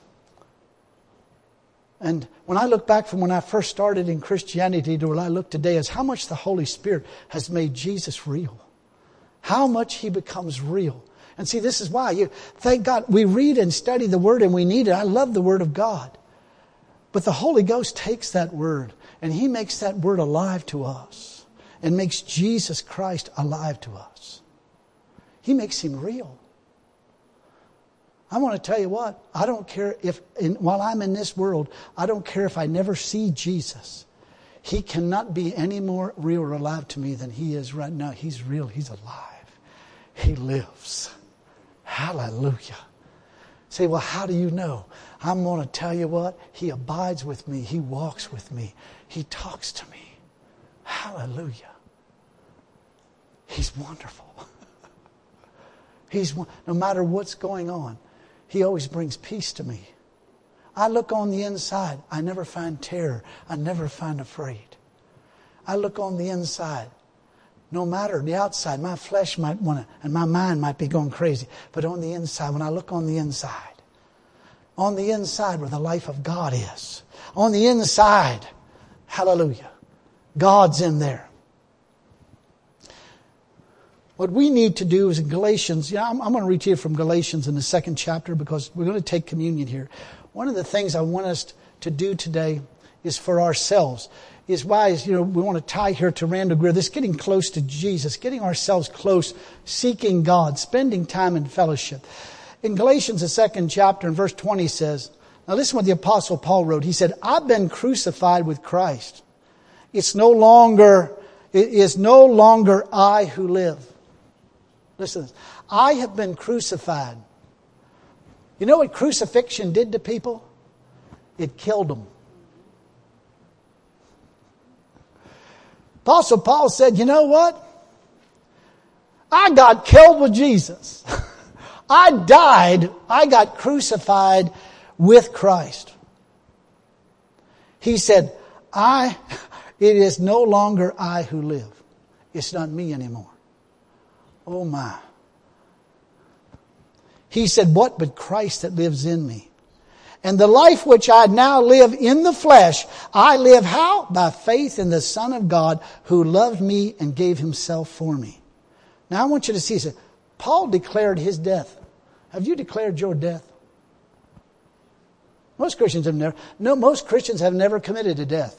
And when I look back from when I first started in Christianity to where I look today, is how much the Holy Spirit has made Jesus real. How much He becomes real. And see, this is why. You, thank God we read and study the Word and we need it. I love the Word of God. But the Holy Ghost takes that Word and He makes that Word alive to us. And makes Jesus Christ alive to us. He makes Him real. I want to tell you what, I don't care if, in, while I'm in this world, I don't care if I never see Jesus. He cannot be any more real or alive to me than He is right now. He's real. He's alive. He lives. Hallelujah. Say, well, how do you know? I'm going to tell you what, He abides with me. He walks with me. He talks to me. Hallelujah. He's wonderful. He's, no matter what's going on, He always brings peace to me. I look on the inside. I never find terror. I never find afraid. I look on the inside. No matter the outside, my flesh might want to, and my mind might be going crazy. But on the inside, when I look on the inside, on the inside where the life of God is, on the inside, hallelujah, God's in there. What we need to do is in Galatians, yeah, I'm, I'm going to read to you from Galatians in the second chapter because we're going to take communion here. One of the things I want us to do today is for ourselves. Is why is, you know, we want to tie here to Randall Greer. This getting close to Jesus, getting ourselves close, seeking God, spending time in fellowship. In Galatians, the second chapter, and verse twenty says, now listen what the Apostle Paul wrote. He said, I've been crucified with Christ. It's no longer, it is no longer I who live. Listen to this. I have been crucified. You know what crucifixion did to people? It killed them. Apostle Paul said, you know what? I got killed with Jesus. I died. I got crucified with Christ. He said, I, it is no longer I who live. It's not me anymore. Oh my. He said, what but Christ that lives in me? And the life which I now live in the flesh, I live how? By faith in the Son of God who loved me and gave Himself for me. Now I want you to see, so Paul declared his death. Have you declared your death? Most Christians have never, no, most Christians have never committed to death.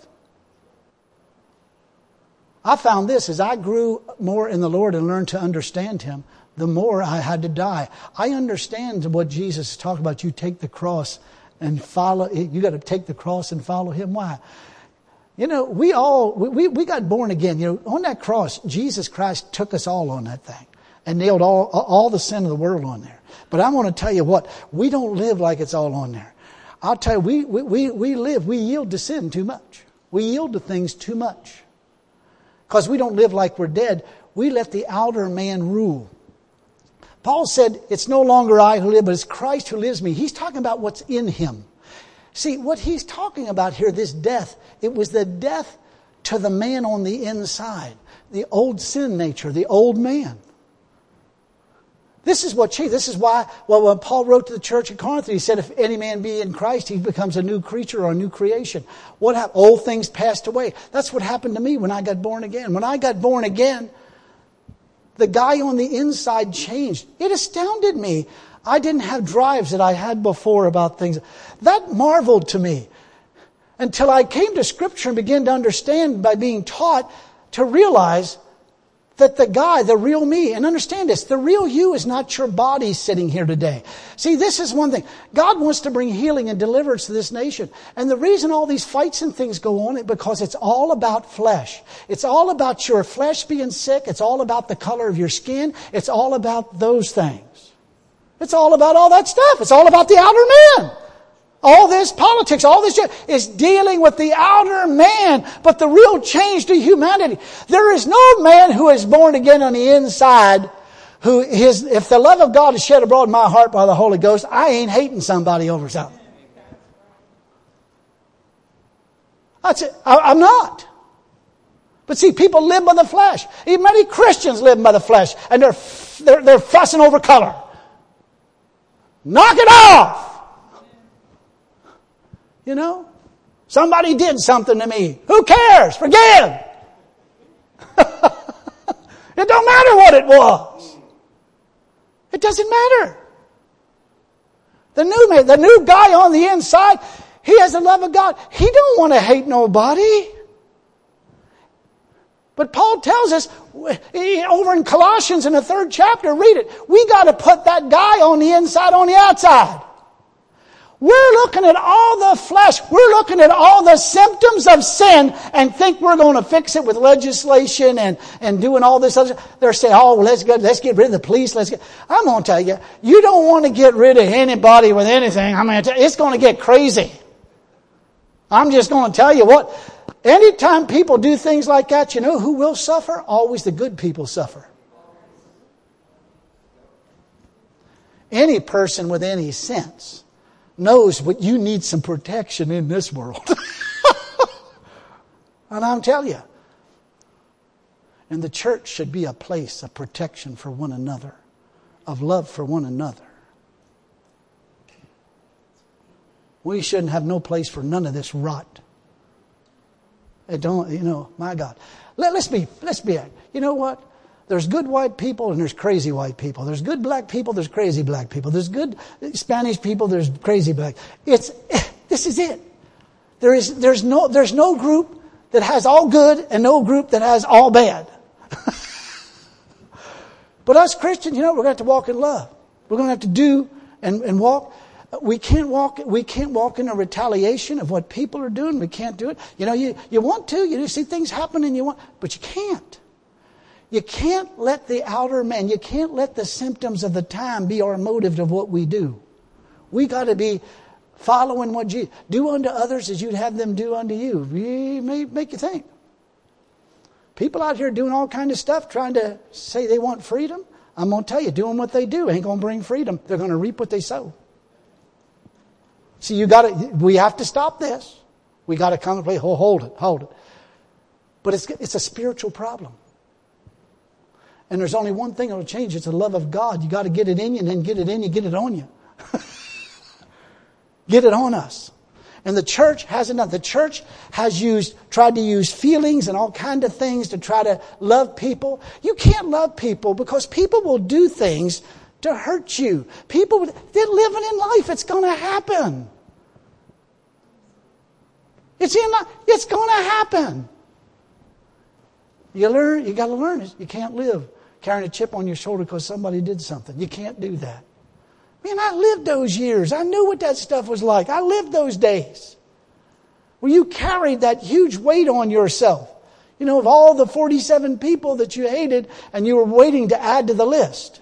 I found this as I grew more in the Lord and learned to understand Him, the more I had to die. I understand what Jesus is talking about. You take the cross and follow. You got to take the cross and follow Him. Why? You know, we all, we, we got born again. You know, on that cross, Jesus Christ took us all on that thing and nailed all, all the sin of the world on there. But I'm going to tell you what, we don't live like it's all on there. I'll tell you, we, we, we live, we yield to sin too much. We yield to things too much. Because we don't live like we're dead. We let the outer man rule. Paul said, it's no longer I who live, but it's Christ who lives in me. He's talking about what's in him. See, what he's talking about here, this death, it was the death to the man on the inside. The old sin nature, the old man. This is what changed. This is why, well, when Paul wrote to the church at Corinth, he said, if any man be in Christ, he becomes a new creature or a new creation. What happened? Old things passed away. That's what happened to me when I got born again. When I got born again, the guy on the inside changed. It astounded me. I didn't have drives that I had before about things. That marveled to me until I came to Scripture and began to understand by being taught to realize that the guy, the real me, and understand this, the real you is not your body sitting here today. See, this is one thing. God wants to bring healing and deliverance to this nation. And the reason all these fights and things go on is because it's all about flesh. It's all about your flesh being sick. It's all about the color of your skin. It's all about those things. It's all about all that stuff. It's all about the outer man. All this politics, all this is dealing with the outer man. But the real change to humanity, there is no man who is born again on the inside who his, if the love of God is shed abroad in my heart by the Holy Ghost, I ain't hating somebody over something. That's it. I, I'm not. But see, people live by the flesh. Even many Christians live by the flesh, and they're they're, they're fussing over color. Knock it off. You know, somebody did something to me. Who cares? Forgive. It don't matter what it was. It doesn't matter. The new man, the new guy on the inside, he has the love of God. He don't want to hate nobody. But Paul tells us, over in Colossians in the third chapter, read it, we got to put that guy on the inside, on the outside. We're looking at all the flesh. We're looking at all the symptoms of sin and think we're going to fix it with legislation and, and doing all this other. They're saying, oh, well, let's get, let's get rid of the police. Let's get, I'm going to tell you, you don't want to get rid of anybody with anything. I'm going to tell you, it's going to get crazy. I'm just going to tell you what, anytime people do things like that, you know who will suffer? Always the good people suffer. Any person with any sense knows what you need some protection in this world. And I'm telling you, and the church should be a place of protection for one another, of love for one another. We shouldn't have no place for none of this rot. It don't, you know, my God. Let, let's be, let's be, you know what? There's good white people and there's crazy white people. There's good black people, there's crazy black people. There's good Spanish people, there's crazy black. It's, this is it. There is, there's no, there's no group that has all good and no group that has all bad. But us Christians, you know, we're going to have to walk in love. We're going to have to do and, and walk. We can't walk, we can't walk in a retaliation of what people are doing. We can't do it. You know, you, you want to, you see things happen and you want, but you can't. You can't let the outer man, you can't let the symptoms of the time be our motive of what we do. We got to be following what Jesus, do unto others as you'd have them do unto you. It may make you think. People out here doing all kind of stuff, trying to say they want freedom. I'm going to tell you, doing what they do ain't going to bring freedom. They're going to reap what they sow. See, you got to, we have to stop this. We got to come and play, oh, hold it, hold it. But it's, it's a spiritual problem. And there's only one thing that will change. It's the love of God. You got to get it in you and then get it in you, get it on you. Get it on us. And the church hasn't done. The church has used, tried to use feelings and all kind of things to try to love people. You can't love people because people will do things to hurt you. People, they're living in life. It's going to happen. It's in. It's going to happen. You learn. You got to learn it. You can't live carrying a chip on your shoulder because somebody did something. You can't do that. Man, I lived those years. I knew what that stuff was like. I lived those days where you carried that huge weight on yourself. You know, of all the forty-seven people that you hated, and you were waiting to add to the list.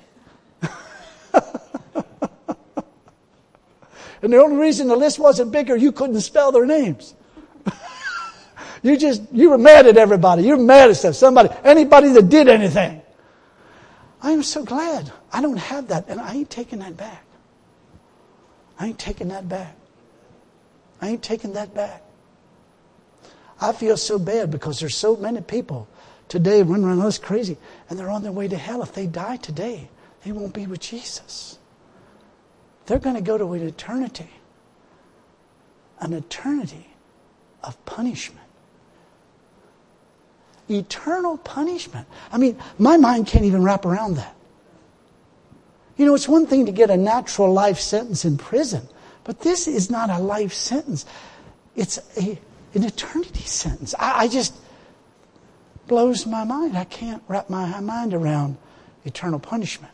And the only reason the list wasn't bigger, you couldn't spell their names. You just, you were mad at everybody. You were mad at stuff. Somebody, anybody that did anything. I am so glad I don't have that, and I ain't taking that back. I ain't taking that back. I ain't taking that back. I feel so bad because there's so many people today running around us crazy, and they're on their way to hell. If they die today, they won't be with Jesus. They're going to go to an eternity. An eternity of punishment. Eternal punishment. I mean, my mind can't even wrap around that. You know, it's one thing to get a natural life sentence in prison, but this is not a life sentence. It's a, an eternity sentence. I, I just blows my mind. I can't wrap my mind around eternal punishment.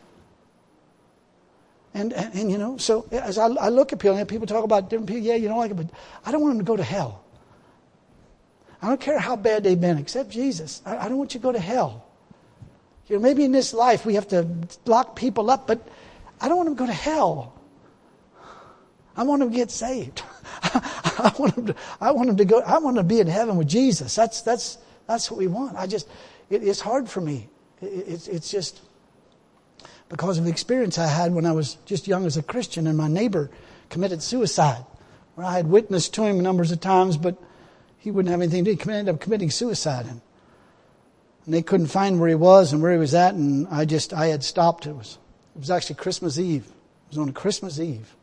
And, and, and you know, so as I, I look at people, and people talk about different people, yeah, you don't like it, but I don't want them to go to hell. I don't care how bad they've been, except Jesus. I, I don't want you to go to hell. You know, maybe in this life we have to lock people up, but I don't want them to go to hell. I want them to get saved. I want them to, I want them to go, I want them to be in heaven with Jesus. That's, that's, that's what we want. I just, it, it's hard for me. It, it's, it's just because of the experience I had when I was just young as a Christian, and my neighbor committed suicide. Where I had witnessed to him numbers of times, but he wouldn't have anything to do. He ended up committing suicide. And they couldn't find where he was and where he was at. And I just, I had stopped. It was, it was actually Christmas Eve. It was on a Christmas Eve.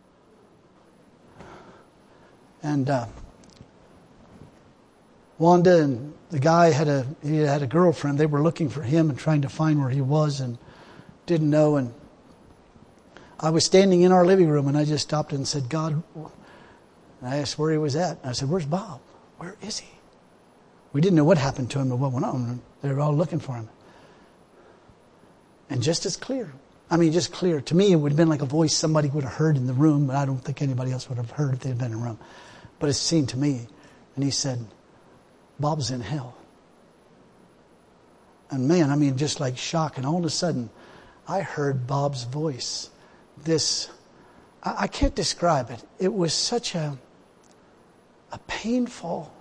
And uh, Wanda and the guy had a he had a girlfriend. They were looking for him and trying to find where he was and didn't know. And I was standing in our living room and I just stopped and said, God, and I asked where he was at. And I said, where's Bob? Where is he? We didn't know what happened to him or what went on. They were all looking for him. And just as clear. I mean, just clear. To me, it would have been like a voice somebody would have heard in the room, but I don't think anybody else would have heard if they had been in the room. But it seemed to me. And he said, Bob's in hell. And man, I mean, just like shock. And all of a sudden, I heard Bob's voice. This, I, I can't describe it. It was such a, a painful,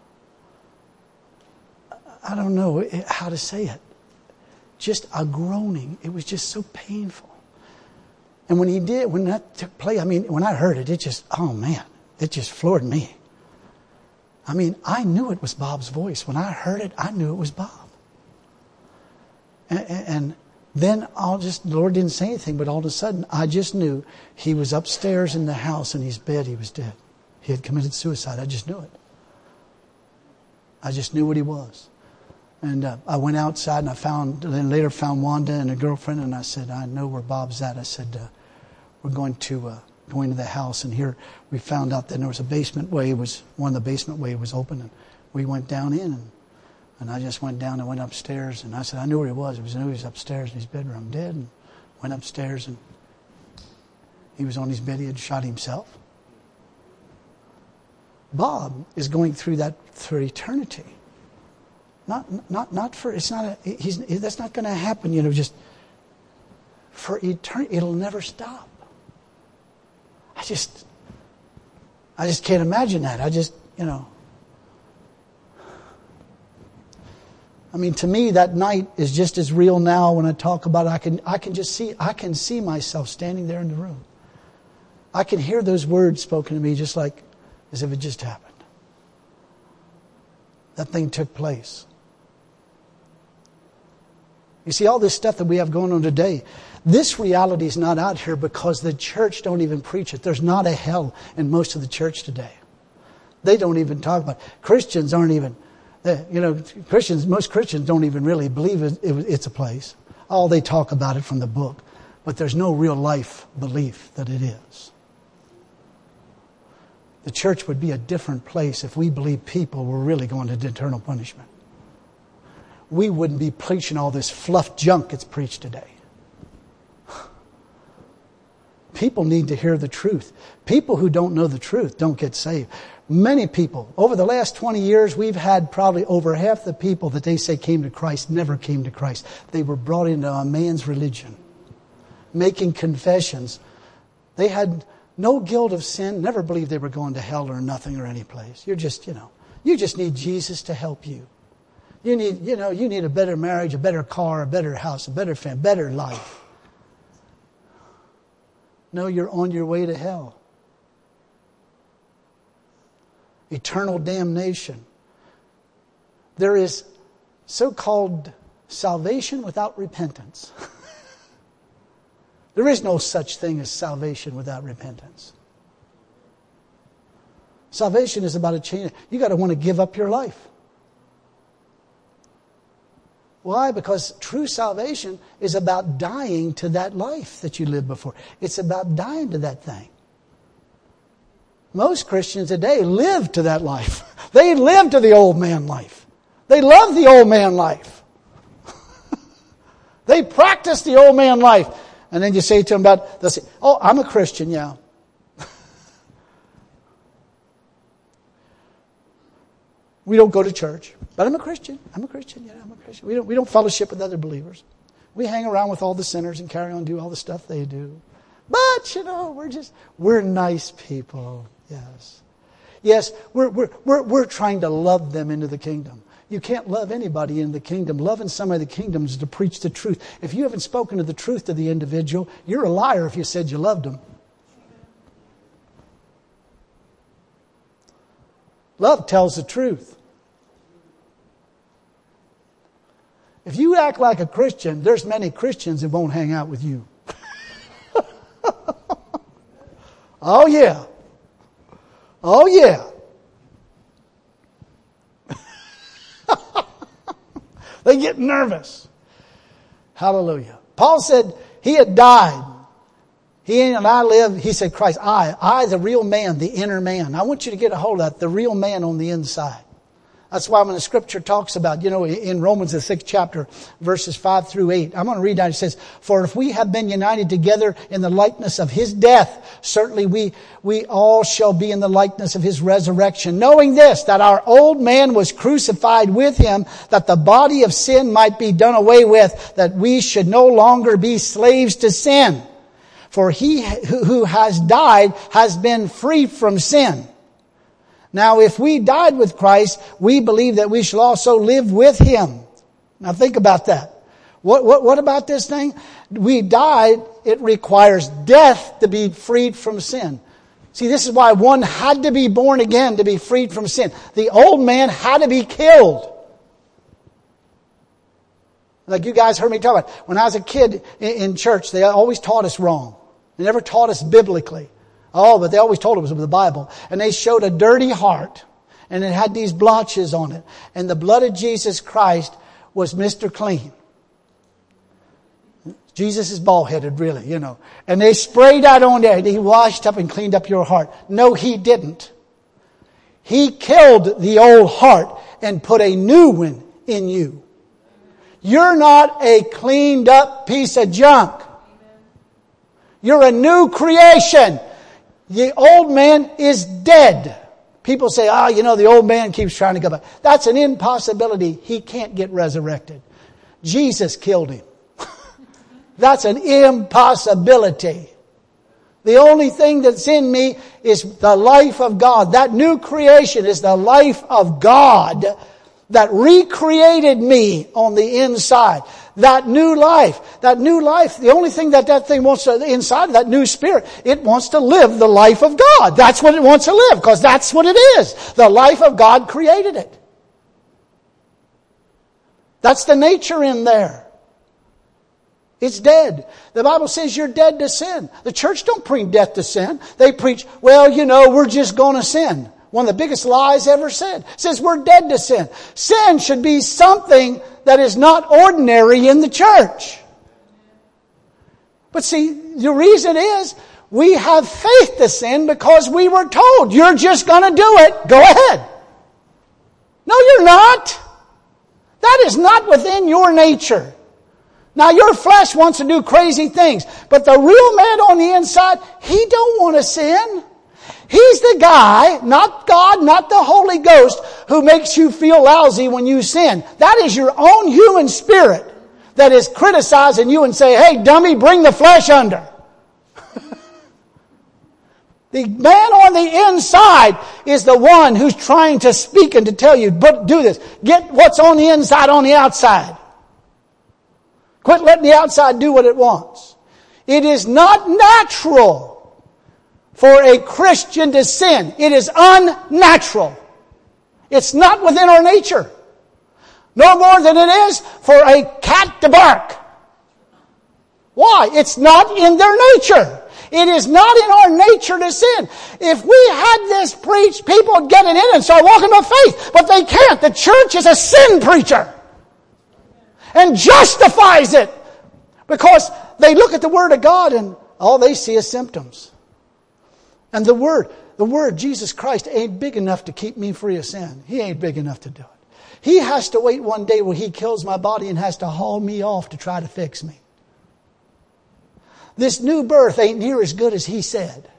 I don't know how to say it. Just a groaning. It was just so painful. And when he did, when that took place, I mean, when I heard it, it just, oh man, it just floored me. I mean, I knew it was Bob's voice. When I heard it, I knew it was Bob. And, and then I'll just, the Lord didn't say anything, but all of a sudden, I just knew he was upstairs in the house in his bed. He was dead. He had committed suicide. I just knew it. I just knew what he was. And uh, I went outside and I found, then later found Wanda and a girlfriend, and I said, I know where Bob's at. I said, uh, we're going to uh, go into the house, and here we found out that there was a basement way. It was one of the basement way was open, and we went down in, and, and I just went down and went upstairs, and I said, I knew where he was. I knew he was upstairs in his bedroom dead, and went upstairs, and he was on his bed. He had shot himself. Bob is going through that for eternity. Not, not, not for. It's not. A, he's. That's not going to happen. You know, just for eternity. It'll never stop. I just. I just can't imagine that. I just, you know. I mean, to me, that night is just as real now. When I talk about it, I can. I can just see. I can see myself standing there in the room. I can hear those words spoken to me, just like as if it just happened. That thing took place. You see, all this stuff that we have going on today, this reality is not out here because the church don't even preach it. There's not a hell in most of the church today. They don't even talk about it. Christians aren't even, you know, Christians, most Christians don't even really believe it, it, it's a place. Oh, they talk about it from the book. But there's no real life belief that it is. The church would be a different place if we believed people were really going to eternal punishment. We wouldn't be preaching all this fluff junk that's preached today. People need to hear the truth. People who don't know the truth don't get saved. Many people, over the last twenty years, we've had probably over half the people that they say came to Christ never came to Christ. They were brought into a man's religion, making confessions. They had no guilt of sin, never believed they were going to hell or nothing or any place. You're just, you know, you just need Jesus to help you. You need, you know, you need a better marriage, a better car, a better house, a better family, better life. No, you're on your way to hell. Eternal damnation. There is so-called salvation without repentance. There is no such thing as salvation without repentance. Salvation is about a change. You got to want to give up your life. Why? Because true salvation is about dying to that life that you lived before. It's about dying to that thing. Most Christians today live to that life. They live to the old man life. They love the old man life. They practice the old man life. And then you say to them about, they'll say, oh, I'm a Christian, yeah. We don't go to church, but I'm a Christian. I'm a Christian, yeah, I'm a Christian. We don't, we don't fellowship with other believers. We hang around with all the sinners and carry on and do all the stuff they do. But, you know, we're just, we're nice people, yes. Yes, we're, we're, we're, we're trying to love them into the kingdom. You can't love anybody in the kingdom. Loving somebody in the kingdom is to preach the truth. If you haven't spoken to the truth to the individual, you're a liar if you said you loved them. Love tells the truth. If you act like a Christian, there's many Christians that won't hang out with you. Oh yeah. Oh yeah. They get nervous. Hallelujah. Paul said he had died. He and I live, he said, Christ, I, I, the real man, the inner man. I want you to get a hold of that, the real man on the inside. That's why when the scripture talks about, you know, in Romans, the sixth chapter, verses five through eight, I'm going to read that. It says, for if we have been united together in the likeness of his death, certainly we, we all shall be in the likeness of his resurrection. Knowing this, that our old man was crucified with him, that the body of sin might be done away with, that we should no longer be slaves to sin. For he who has died has been free from sin. Now, if we died with Christ, we believe that we shall also live with him. Now, think about that. What, what, what about this thing? We died. It requires death to be freed from sin. See, this is why one had to be born again to be freed from sin. The old man had to be killed. Like you guys heard me talk about. When I was a kid in, in church, they always taught us wrong. They never taught us biblically. Oh, but they always told it was the Bible. And they showed a dirty heart. And it had these blotches on it. And the blood of Jesus Christ was Mister Clean. Jesus is bald-headed, really, you know. And they sprayed that on there. And he washed up and cleaned up your heart. No, he didn't. He killed the old heart and put a new one in you. You're not a cleaned up piece of junk. You're a new creation. The old man is dead. People say, ah, oh, you know, the old man keeps trying to go back. That's an impossibility. He can't get resurrected. Jesus killed him. That's an impossibility. The only thing that's in me is the life of God. That new creation is the life of God that recreated me on the inside. That new life, that new life, the only thing that that thing wants to, inside of that new spirit, it wants to live the life of God. That's what it wants to live, because that's what it is. The life of God created it. That's the nature in there. It's dead. The Bible says you're dead to sin. The church don't preach death to sin. They preach, well, you know, we're just going to sin. One of the biggest lies ever said. It says we're dead to sin. Sin should be something that is not ordinary in the church. But see, the reason is we have faith to sin because we were told, you're just going to do it. Go ahead. No, you're not. That is not within your nature. Now, your flesh wants to do crazy things, but the real man on the inside, he don't want to sin. He's the guy, not God, not the Holy Ghost, who makes you feel lousy when you sin. That is your own human spirit that is criticizing you and say, hey, dummy, bring the flesh under. The man on the inside is the one who's trying to speak and to tell you, but do this. Get what's on the inside on the outside. Quit letting the outside do what it wants. It is not natural for a Christian to sin. It is unnatural. It's not within our nature. No more than it is for a cat to bark. Why? It's not in their nature. It is not in our nature to sin. If we had this preached, people would get it in and start walking by faith. But they can't. The church is a sin preacher. And justifies it. Because they look at the Word of God and all they see is symptoms. And the Word, the Word, Jesus Christ, ain't big enough to keep me free of sin. He ain't big enough to do it. He has to wait one day where He kills my body and has to haul me off to try to fix me. This new birth ain't near as good as He said.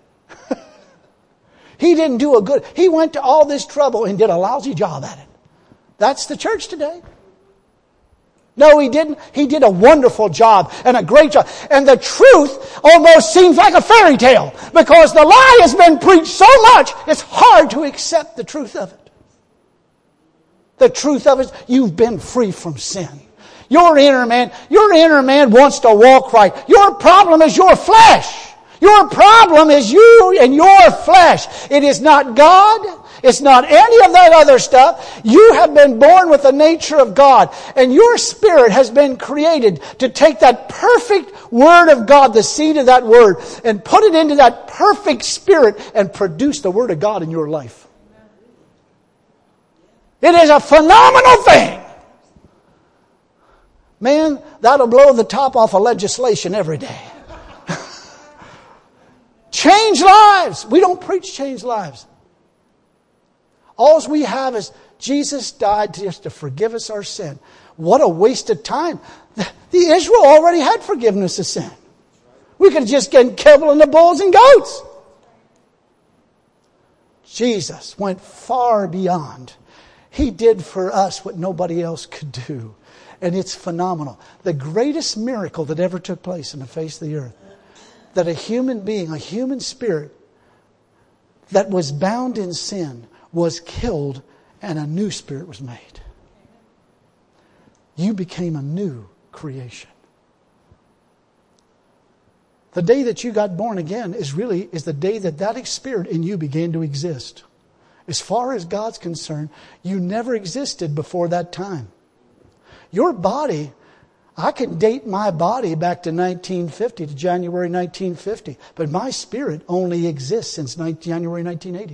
He didn't do a good... He went to all this trouble and did a lousy job at it. That's the church today. No, He didn't. He did a wonderful job and a great job. And the truth almost seems like a fairy tale because the lie has been preached so much, it's hard to accept the truth of it. The truth of it, you've been free from sin. Your inner man, your inner man wants to walk right. Your problem is your flesh. Your problem is you and your flesh. It is not God. It's not any of that other stuff. You have been born with the nature of God. And your spirit has been created to take that perfect Word of God, the seed of that Word, and put it into that perfect spirit and produce the Word of God in your life. It is a phenomenal thing. Man, that'll blow the top off of legislation every day. Change lives. We don't preach change lives. All we have is Jesus died just to forgive us our sin. What a waste of time. The Israel already had forgiveness of sin. We could just get killing the bulls and goats. Jesus went far beyond. He did for us what nobody else could do. And it's phenomenal. The greatest miracle that ever took place on the face of the earth. That a human being, a human spirit that was bound in sin was killed and a new spirit was made. You became a new creation. The day that you got born again is really is the day that that spirit in you began to exist. As far as God's concerned, you never existed before that time. Your body, I can date my body back to nineteen fifty, to January nineteen fifty. But my spirit only exists since January nineteen eighty.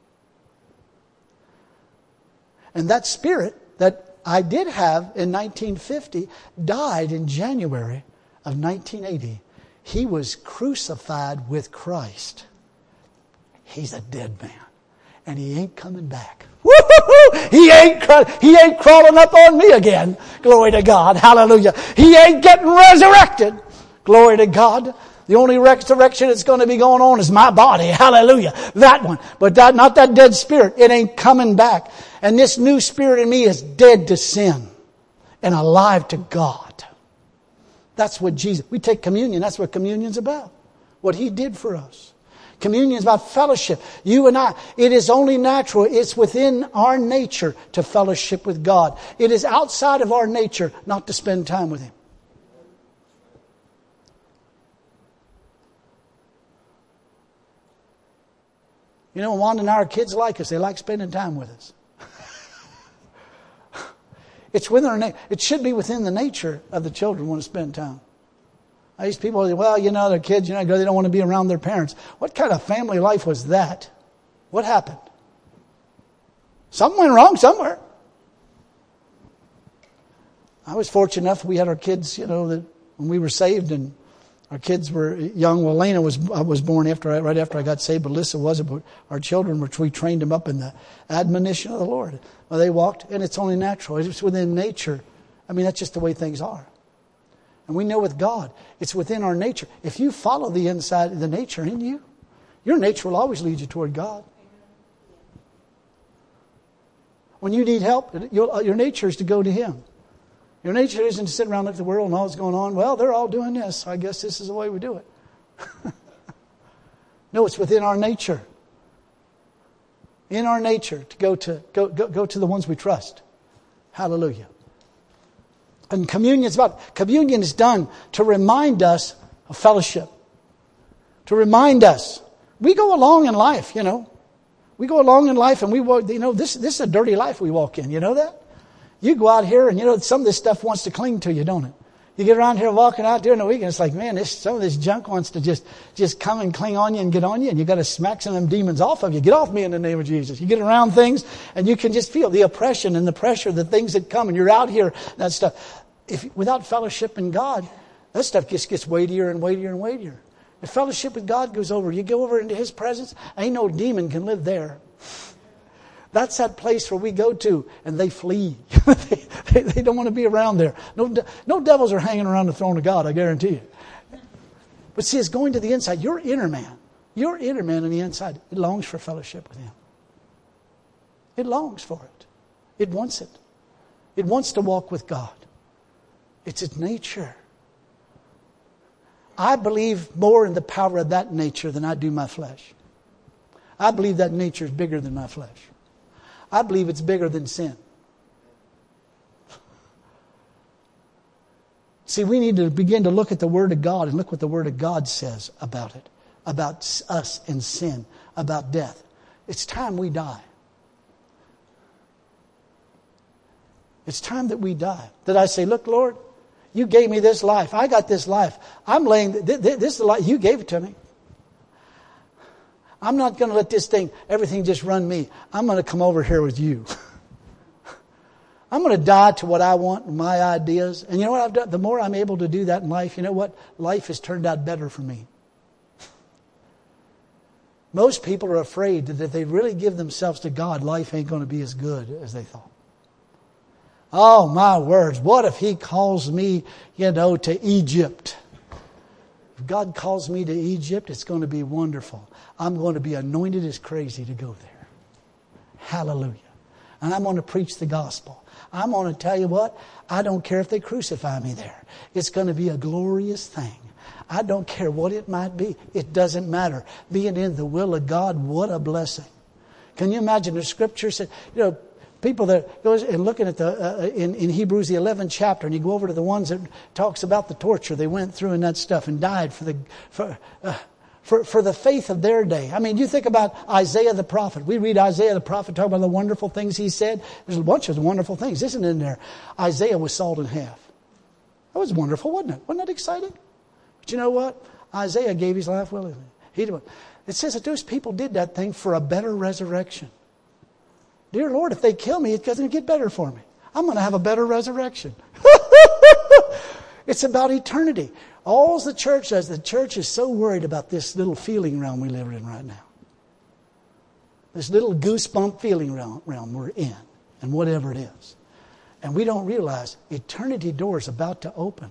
And that spirit that I did have in nineteen fifty died in January of nineteen eighty. He was crucified with Christ. He's a dead man. And he ain't coming back. Woo-hoo-hoo! He ain't, he ain't crawling up on me again. Glory to God. Hallelujah. He ain't getting resurrected. Glory to God. The only resurrection that's going to be going on is my body. Hallelujah. That one. But that, not that dead spirit. It ain't coming back. And this new spirit in me is dead to sin and alive to God. That's what Jesus, we take communion. That's what communion's about. What He did for us. Communion is about fellowship. You and I, it is only natural. It's within our nature to fellowship with God. It is outside of our nature not to spend time with Him. You know, Wanda and our kids like us. They like spending time with us. It's within our nature. It should be within the nature of the children want to spend time. These people say, well, you know, their kids, you know, they don't want to be around their parents. What kind of family life was that? What happened? Something went wrong somewhere. I was fortunate enough we had our kids, you know, that when we were saved and our kids were young. Well, Lena was I was born after I, right after I got saved, but Alyssa wasn't. But our children, which we trained them up in the admonition of the Lord. Well, they walked, and it's only natural. It's within nature. I mean, that's just the way things are. And we know with God, it's within our nature. If you follow the inside, the nature in you, your nature will always lead you toward God. When you need help, your, your nature is to go to Him. Your nature isn't to sit around and look at the world and all that's going on. Well, they're all doing this, so I guess this is the way we do it. No, it's within our nature. In our nature to go to go, go, go to the ones we trust. Hallelujah. And communion is about communion is done to remind us of fellowship. To remind us. We go along in life, you know. We go along in life and we walk, you know, this this is a dirty life we walk in, you know that? You go out here and you know some of this stuff wants to cling to you, don't it? You get around here walking out during the week and it's like, man, this, some of this junk wants to just, just come and cling on you and get on you, and you got to smack some of them demons off of you. Get off me in the name of Jesus. You get around things and you can just feel the oppression and the pressure, the things that come, and you're out here, that stuff. If without fellowship in God, that stuff just gets weightier and weightier and weightier. If fellowship with God goes over, you go over into His presence, ain't no demon can live there. That's that place where we go to and they flee. they, they, they don't want to be around there. No, no devils are hanging around the throne of God, I guarantee you. But see, it's going to the inside. Your inner man, your inner man on the inside, it longs for fellowship with Him. It longs for it. It wants it. It wants to walk with God. It's its nature. I believe more in the power of that nature than I do my flesh. I believe that nature is bigger than my flesh. I believe it's bigger than sin. See, we need to begin to look at the Word of God and look what the Word of God says about it. about us and sin, about death. It's time we die. It's time that we die. That I say, look, Lord, you gave me this life. I got this life. I'm laying, this is the life. You gave it to me. I'm not going to let this thing, everything just run me. I'm going to come over here with you. I'm going to die to what I want, my ideas. And you know what I've done? The more I'm able to do that in life, you know what? Life has turned out better for me. Most people are afraid that if they really give themselves to God, life ain't going to be as good as they thought. Oh, my words. What if He calls me, you know, to Egypt? If God calls me to Egypt, it's going to be wonderful. I'm going to be anointed as crazy to go there. Hallelujah. And I'm going to preach the gospel. I'm going to tell you what, I don't care if they crucify me there. It's going to be a glorious thing. I don't care what it might be. It doesn't matter. Being in the will of God, what a blessing. Can you imagine the scripture said, you know, people that goes and looking at the uh, in, in Hebrews the eleventh chapter, and you go over to the ones that talks about the torture they went through and that stuff and died for the for uh, for for the faith of their day. I mean, you think about Isaiah the prophet. We read Isaiah the prophet talk about the wonderful things he said. There's a bunch of wonderful things, isn't it, in there? Isaiah was sawed in half. That was wonderful, wasn't it? Wasn't that exciting? But you know what? Isaiah gave his life willingly. He did. It says that those people did that thing for a better resurrection. Dear Lord, if they kill me, it's going to get better for me. I'm going to have a better resurrection. It's about eternity. All the church does, the church is so worried about this little feeling realm we live in right now. This little goosebump feeling realm, realm we're in, and whatever it is. And we don't realize eternity door is about to open.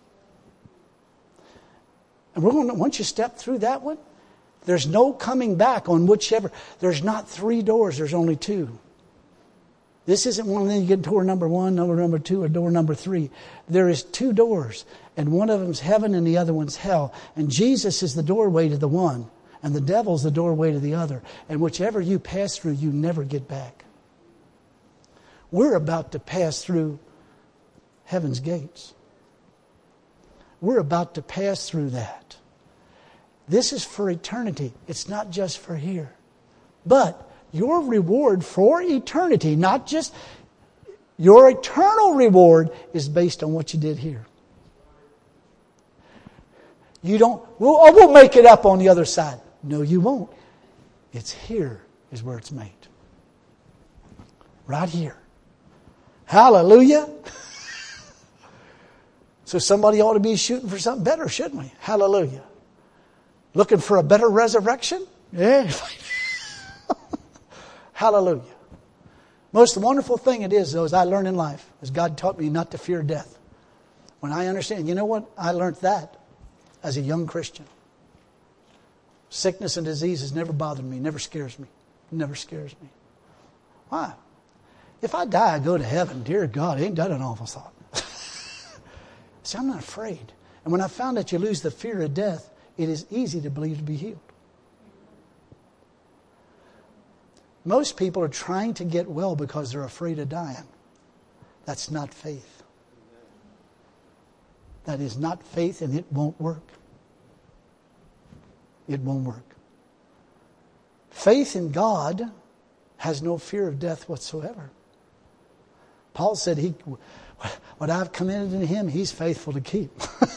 And we're going to, once you step through that one, there's no coming back on whichever. There's not three doors. There's only two. This isn't one of them. You get door number one, door number two, or door number three. There is two doors. And one of them's heaven and the other one's hell. And Jesus is the doorway to the one. And the devil's the doorway to the other. And whichever you pass through, you never get back. We're about to pass through heaven's gates. We're about to pass through that. This is for eternity. It's not just for here. But your reward for eternity, not just your eternal reward, is based on what you did here. You don't, we'll, oh, we'll make it up on the other side. No, you won't. It's here is where it's made. Right here. Hallelujah. So somebody ought to be shooting for something better, shouldn't we? Hallelujah. Looking for a better resurrection? Yeah. Hallelujah. Most wonderful thing it is, though, as I learned in life, is God taught me not to fear death. When I understand, you know what? I learned that as a young Christian. Sickness and disease has never bothered me, never scares me, never scares me. Why? If I die, I go to heaven. Dear God, ain't that an awful thought? See, I'm not afraid. And when I found that you lose the fear of death, it is easy to believe to be healed. Most people are trying to get well because they're afraid of dying. That's not faith. That is not faith, and it won't work. It won't work. Faith in God has no fear of death whatsoever. Paul said, "He, what I've committed to Him, He's faithful to keep."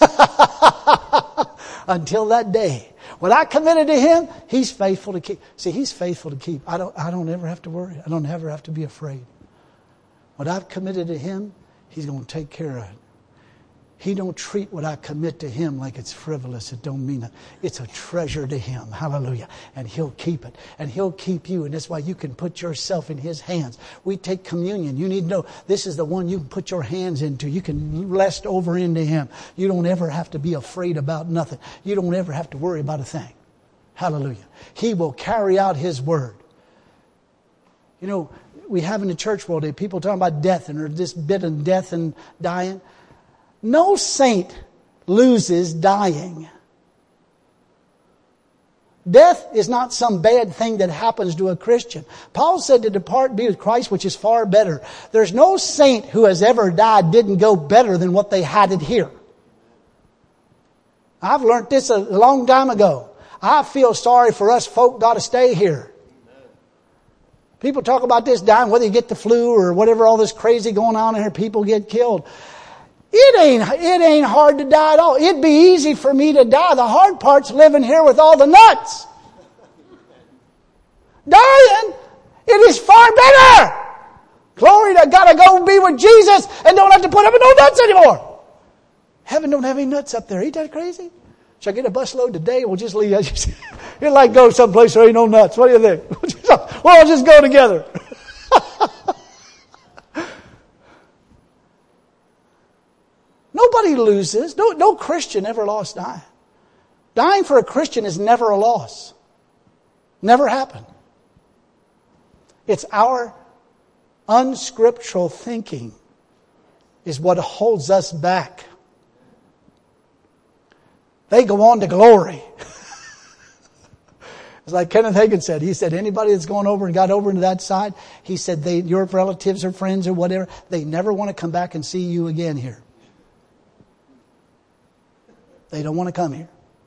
Until that day. What I committed to Him, He's faithful to keep. See, He's faithful to keep. I don't, I don't ever have to worry. I don't ever have to be afraid. What I've committed to Him, He's going to take care of it. He don't treat what I commit to Him like it's frivolous. It don't mean it. It's a treasure to Him. Hallelujah. And He'll keep it. And He'll keep you. And that's why you can put yourself in His hands. We take communion. You need to know this is the one you can put your hands into. You can rest over into Him. You don't ever have to be afraid about nothing. You don't ever have to worry about a thing. Hallelujah. He will carry out His word. You know, we have in the church world today people talking about death and or this bit of death and dying. No saint loses dying. Death is not some bad thing that happens to a Christian. Paul said to depart and be with Christ, which is far better. There's no saint who has ever died didn't go better than what they had it here. I've learned this a long time ago. I feel sorry for us folk got to stay here. People talk about this dying, whether you get the flu or whatever, all this crazy going on in here, people get killed. It ain't, it ain't hard to die at all. It'd be easy for me to die. The hard part's living here with all the nuts. Dying, it is far better. Glory to God, I go be with Jesus and don't have to put up with no nuts anymore. Heaven don't have any nuts up there. Ain't that crazy? Should I get a busload today? We'll just leave. You'd like go someplace where ain't no nuts. What do you think? We'll all just go together. Nobody loses. No, no Christian ever lost dying. Dying for a Christian is never a loss. Never happened. It's our unscriptural thinking is what holds us back. They go on to glory. It's like Kenneth Hagin said. He said, anybody that's gone over and got over into that side, he said, they, your relatives or friends or whatever, they never want to come back and see you again here. They don't want to come here.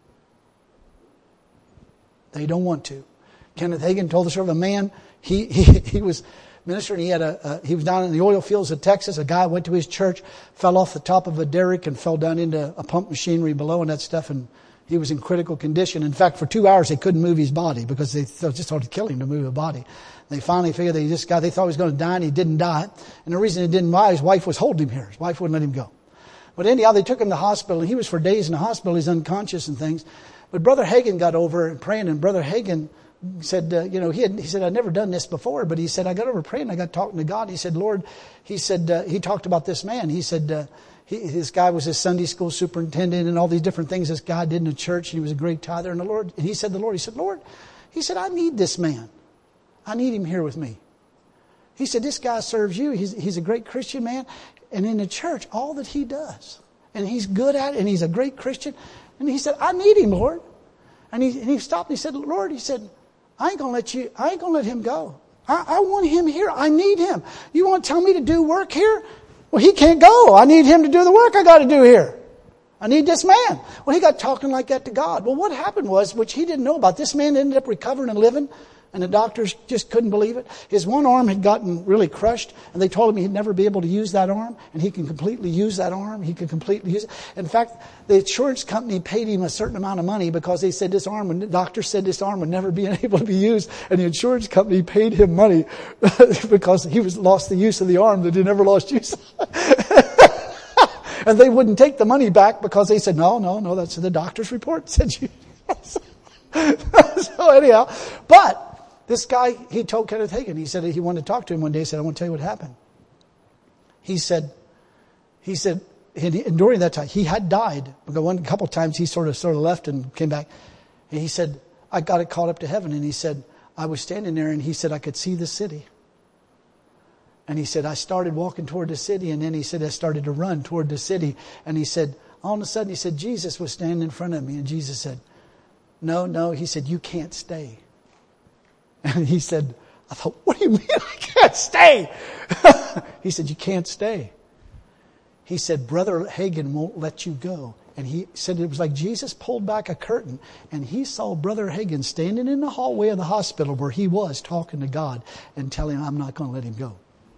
They don't want to. Kenneth Hagin told the story of a man. He, he, he was ministering. He had a, a, he was down in the oil fields of Texas. A guy went to his church, fell off the top of a derrick and fell down into a pump machinery below and that stuff. And he was in critical condition. In fact, for two hours they couldn't move his body because they just started killing him to move a body. They finally figured they just got, they thought he was going to die and he didn't die. And the reason he didn't die, his wife was holding him here. His wife wouldn't let him go. But anyhow, they took him to the hospital, and he was for days in the hospital. He's unconscious and things. But Brother Hagin got over and praying, and Brother Hagin said, uh, you know, he had, he said, I'd never done this before, but he said, I got over praying, I got talking to God. He said, Lord, he said, uh, he talked about this man. He said, uh, he, this guy was his Sunday school superintendent and all these different things this guy did in the church. He was a great tither. And the Lord, and he said, the Lord, he said, Lord, he said, I need this man. I need him here with me. He said, this guy serves you. He's, he's a great Christian man. And in the church, all that he does, and he's good at it, and he's a great Christian. And he said, I need him, Lord. And he, and he stopped and he said, Lord, he said, I ain't going to let you, I ain't going to let him go. I, I want him here. I need him. You want to tell me to do work here? Well, he can't go. I need him to do the work I got to do here. I need this man. Well, he got talking like that to God. Well, what happened was, which he didn't know about, this man ended up recovering and living. And the doctors just couldn't believe it. His one arm had gotten really crushed, and they told him he'd never be able to use that arm, and he can completely use that arm. He could completely use it. In fact, the insurance company paid him a certain amount of money because they said this arm, and the doctor said this arm would never be able to be used, and the insurance company paid him money because he was lost the use of the arm that he never lost use. And they wouldn't take the money back because they said, no, no, no, that's the doctor's report said you. So anyhow, but this guy, he told Kenneth Hagin, he said he wanted to talk to him one day. He said, I want to tell you what happened. He said, he said, and during that time, he had died. Because one a couple of times he sort of sort of left and came back. And he said, I got it caught up to heaven. And he said, I was standing there and he said, I could see the city. And he said, I started walking toward the city. And then he said, I started to run toward the city. And he said, all of a sudden, he said, Jesus was standing in front of me. And Jesus said, no, no. He said, you can't stay. And he said, I thought, what do you mean I can't stay? He said, you can't stay. He said, Brother Hagin won't let you go. And he said it was like Jesus pulled back a curtain and he saw Brother Hagin standing in the hallway of the hospital where he was talking to God and telling him, I'm not going to let him go.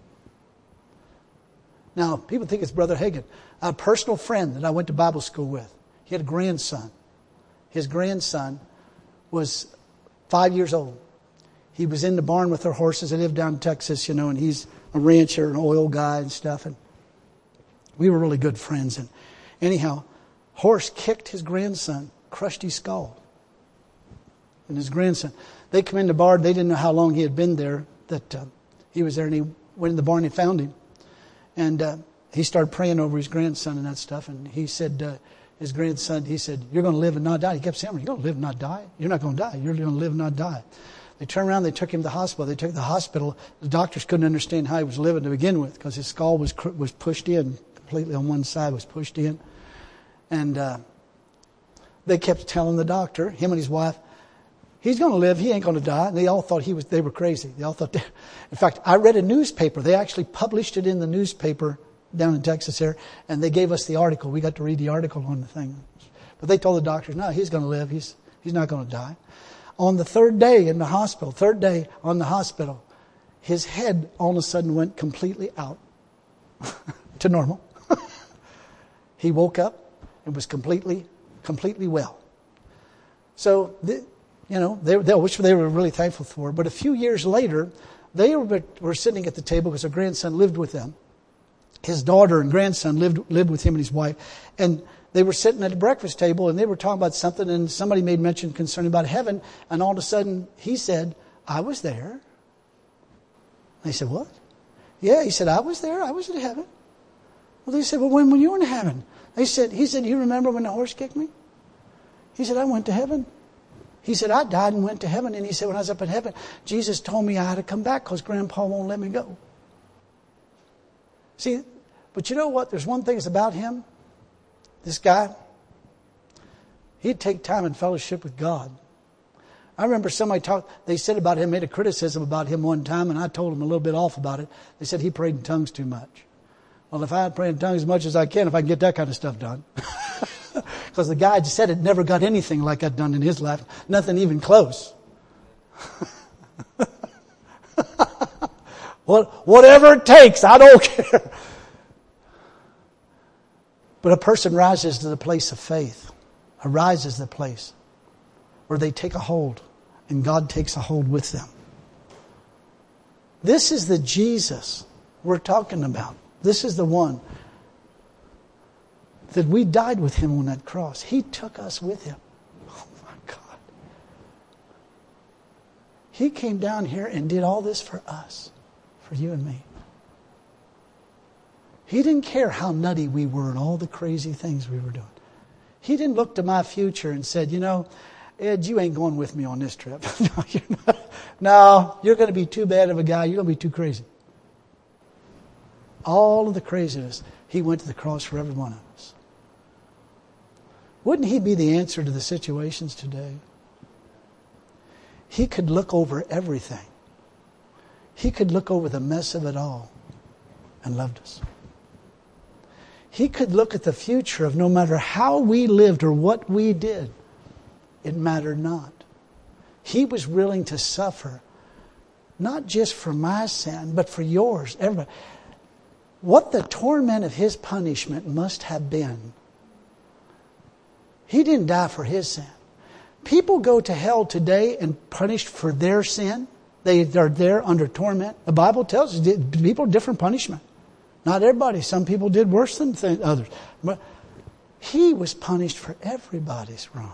Now, people think it's Brother Hagin. A personal friend that I went to Bible school with. He had a grandson. His grandson was five years old. He was in the barn with their horses. They lived down in Texas, you know, and he's a rancher, an oil guy and stuff. And we were really good friends. And anyhow, horse kicked his grandson, crushed his skull. And his grandson, they come in the barn. They didn't know how long he had been there, that uh, he was there. And he went in the barn and found him. And uh, he started praying over his grandson and that stuff. And he said, uh, his grandson, he said, you're going to live and not die. He kept saying, you're going to live and not die. You're not going to die. You're going to live and not die. They turned around, they took him to the hospital. They took him to the hospital. The doctors couldn't understand how he was living to begin with because his skull was was pushed in, completely on one side was pushed in. And uh, they kept telling the doctor, him and his wife, he's going to live, he ain't going to die. And they all thought he was. They were crazy. They all thought. They, in fact, I read a newspaper. They actually published it in the newspaper down in Texas here, and they gave us the article. We got to read the article on the thing. But they told the doctors, no, he's going to live. He's He's not going to die. On the third day in the hospital, third day on the hospital, his head all of a sudden went completely out to normal. He woke up and was completely, completely well. So, the, you know, they, they, which they were really thankful for. But a few years later, they were, were sitting at the table because their grandson lived with them. His daughter and grandson lived lived with him and his wife. And they were sitting at the breakfast table and they were talking about something, and somebody made mention concerning about heaven. And all of a sudden, he said, I was there. They said, what? Yeah, he said, I was there. I was in heaven. Well, they said, well, when were you in heaven? They said, he said, you remember when the horse kicked me? He said, I went to heaven. He said, I died and went to heaven. And he said, when I was up in heaven, Jesus told me I had to come back because Grandpa won't let me go. See, but you know what? There's one thing that's about him. This guy, he'd take time and fellowship with God. I remember somebody talked, they said about him, made a criticism about him one time, and I told him a little bit off about it. They said he prayed in tongues too much. Well, if I pray in tongues as much as I can, if I can get that kind of stuff done. Because the guy just said it never got anything like that done in his life. Nothing even close. What, whatever it takes, I don't care. But a person rises to the place of faith. Arises to the place where they take a hold and God takes a hold with them. This is the Jesus we're talking about. This is the one that we died with him on that cross. He took us with him. Oh my God. He came down here and did all this for us, for you and me. He didn't care how nutty we were and all the crazy things we were doing. He didn't look to my future and said, you know, Ed, you ain't going with me on this trip. no, you're not. No, you're going to be too bad of a guy. You're going to be too crazy. All of the craziness, he went to the cross for every one of us. Wouldn't he be the answer to the situations today? He could look over everything. He could look over the mess of it all and loved us. He could look at the future of no matter how we lived or what we did. It mattered not. He was willing to suffer, not just for my sin, but for yours, everybody. What the torment of his punishment must have been. He didn't die for his sin. People go to hell today and punished for their sin. They are there under torment. The Bible tells us people different punishment. Not everybody. Some people did worse than th- others. But he was punished for everybody's wrong.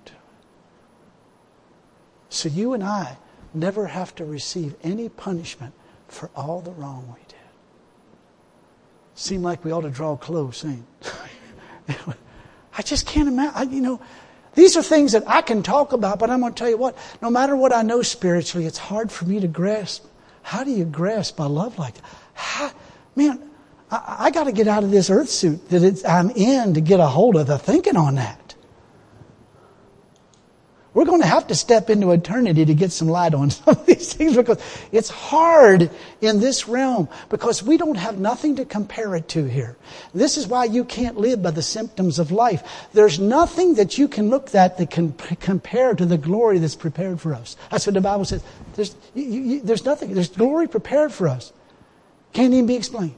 So you and I never have to receive any punishment for all the wrong we did. Seem like we ought to draw close, ain't it? I just can't imagine. I, you know, these are things that I can talk about, but I'm going to tell you what, no matter what I know spiritually, it's hard for me to grasp. How do you grasp a love like that? How, man, I, I got to get out of this earth suit that it's, I'm in to get a hold of the thinking on that. We're going to have to step into eternity to get some light on some of these things because it's hard in this realm because we don't have nothing to compare it to here. This is why you can't live by the symptoms of life. There's nothing that you can look at that can p- compare to the glory that's prepared for us. That's what the Bible says. There's, you, you, there's nothing. There's glory prepared for us. Can't even be explained.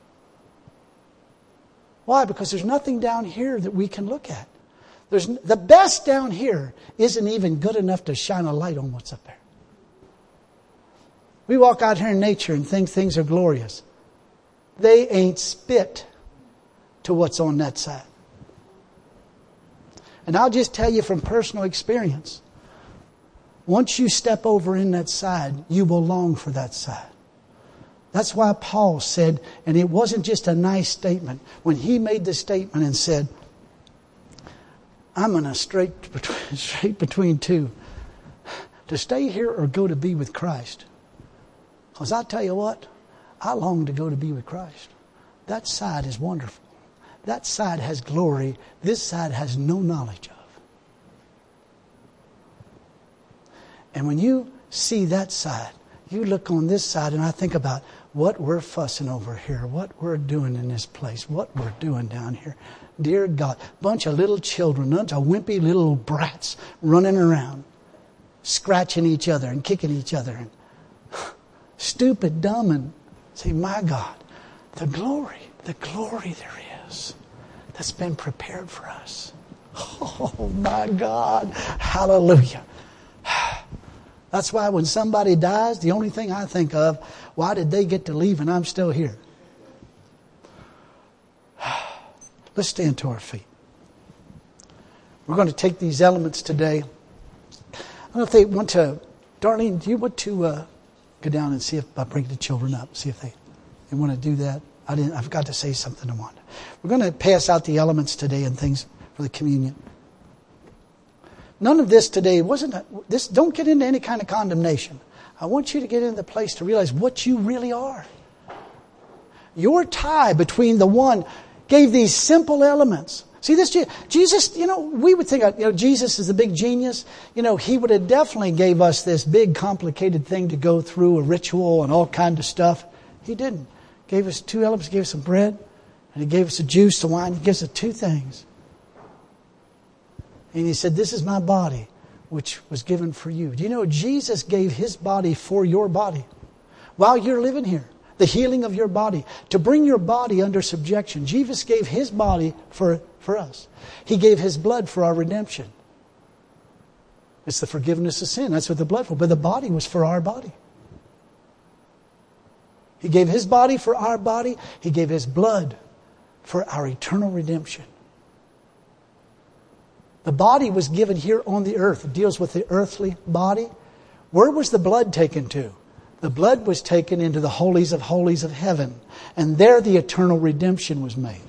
Why? Because there's nothing down here that we can look at. There's, the best down here isn't even good enough to shine a light on what's up there. We walk out here in nature and think things are glorious. They ain't spit to what's on that side. And I'll just tell you from personal experience, once you step over in that side, you will long for that side. That's why Paul said, and it wasn't just a nice statement, when he made the statement and said, I'm in a straight between, straight between two. To stay here or go to be with Christ. Because I tell you what, I long to go to be with Christ. That side is wonderful. That side has glory. This side has no knowledge of. And when you see that side, you look on this side and I think about what we're fussing over here, what we're doing in this place, what we're doing down here. Dear God, bunch of little children, bunch of wimpy little brats running around, scratching each other and kicking each other. And stupid, dumb, and say, my God, the glory, the glory there is that's been prepared for us. Oh my God, hallelujah. That's why when somebody dies, the only thing I think of, why did they get to leave and I'm still here? Let's stand to our feet. We're going to take these elements today. I don't know if they want to, Darlene, do you want to uh, go down and see if I bring the children up, see if they, they want to do that? I didn't. I forgot to say something to Wanda. We're going to pass out the elements today and things for the communion. None of this today wasn't a, this. Don't get into any kind of condemnation. I want you to get into the place to realize what you really are. Your tie between the one gave these simple elements. See, this Jesus, you know, we would think, you know, Jesus is the big genius. You know, he would have definitely gave us this big complicated thing to go through, a ritual and all kind of stuff. He didn't. Gave us two elements, gave us some bread, and he gave us the juice, the wine. He gives us two things. And he said, this is my body, which was given for you. Do you know Jesus gave his body for your body while you're living here? The healing of your body, to bring your body under subjection. Jesus gave his body for, for us. He gave his blood for our redemption. It's the forgiveness of sin. That's what the blood for. But the body was for our body. He gave his body for our body. He gave his blood for our eternal redemption. The body was given here on the earth. It deals with the earthly body. Where was the blood taken to? The blood was taken into the holies of holies of heaven. And there the eternal redemption was made.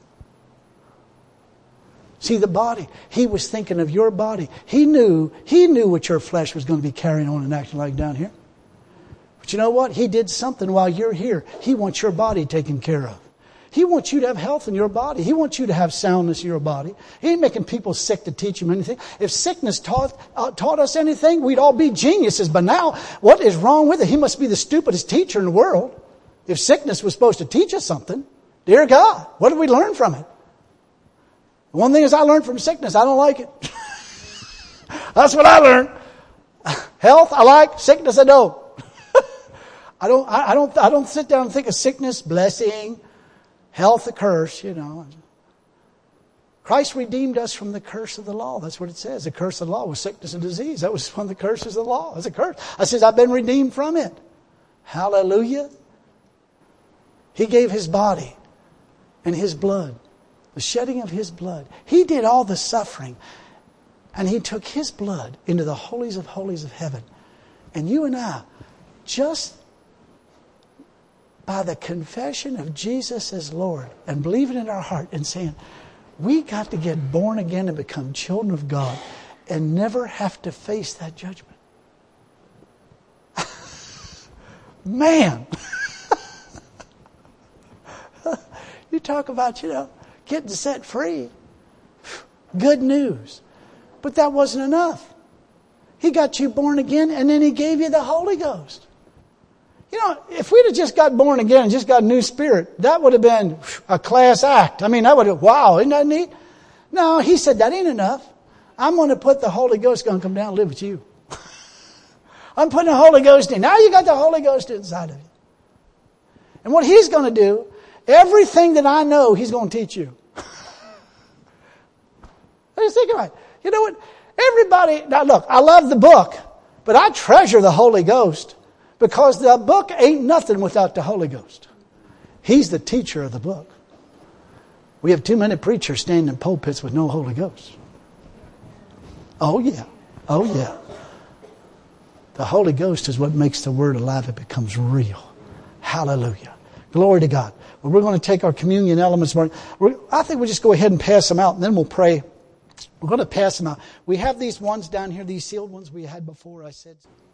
See, the body. He was thinking of your body. He knew, he knew what your flesh was going to be carrying on and acting like down here. But you know what? He did something while you're here. He wants your body taken care of. He wants you to have health in your body. He wants you to have soundness in your body. He ain't making people sick to teach them anything. If sickness taught, uh, taught us anything, we'd all be geniuses. But now, what is wrong with it? He must be the stupidest teacher in the world. If sickness was supposed to teach us something, dear God, what did we learn from it? One thing is I learned from sickness, I don't like it. That's what I learned. Health, I like. Sickness, I don't. I don't, I, I don't, I don't sit down and think of sickness, blessing, health, a curse, you know. Christ redeemed us from the curse of the law. That's what it says. The curse of the law was sickness and disease. That was one of the curses of the law. It's a curse. I says, I've been redeemed from it. Hallelujah. He gave his body and his blood, the shedding of his blood. He did all the suffering. And he took his blood into the holies of holies of heaven. And you and I, just by the confession of Jesus as Lord and believing in our heart and saying, we got to get born again and become children of God and never have to face that judgment. Man. You talk about, you know, getting set free. Good news. But that wasn't enough. He got you born again and then he gave you the Holy Ghost. You know, if we'd have just got born again and just got a new spirit, that would have been a class act. I mean, that would have, wow, isn't that neat? No, he said, that ain't enough. I'm going to put the Holy Ghost, going to come down and live with you. I'm putting the Holy Ghost in. Now you got the Holy Ghost inside of you. And what he's going to do, everything that I know, he's going to teach you. Just think about it. You know what? Everybody, now look, I love the book, but I treasure the Holy Ghost. Because the book ain't nothing without the Holy Ghost. He's the teacher of the book. We have too many preachers standing in pulpits with no Holy Ghost. Oh yeah. Oh yeah. The Holy Ghost is what makes the Word alive. It becomes real. Hallelujah. Glory to God. Well, we're going to take our communion elements. We're, I think we'll just go ahead and pass them out and then we'll pray. We're going to pass them out. We have these ones down here, these sealed ones we had before. I said...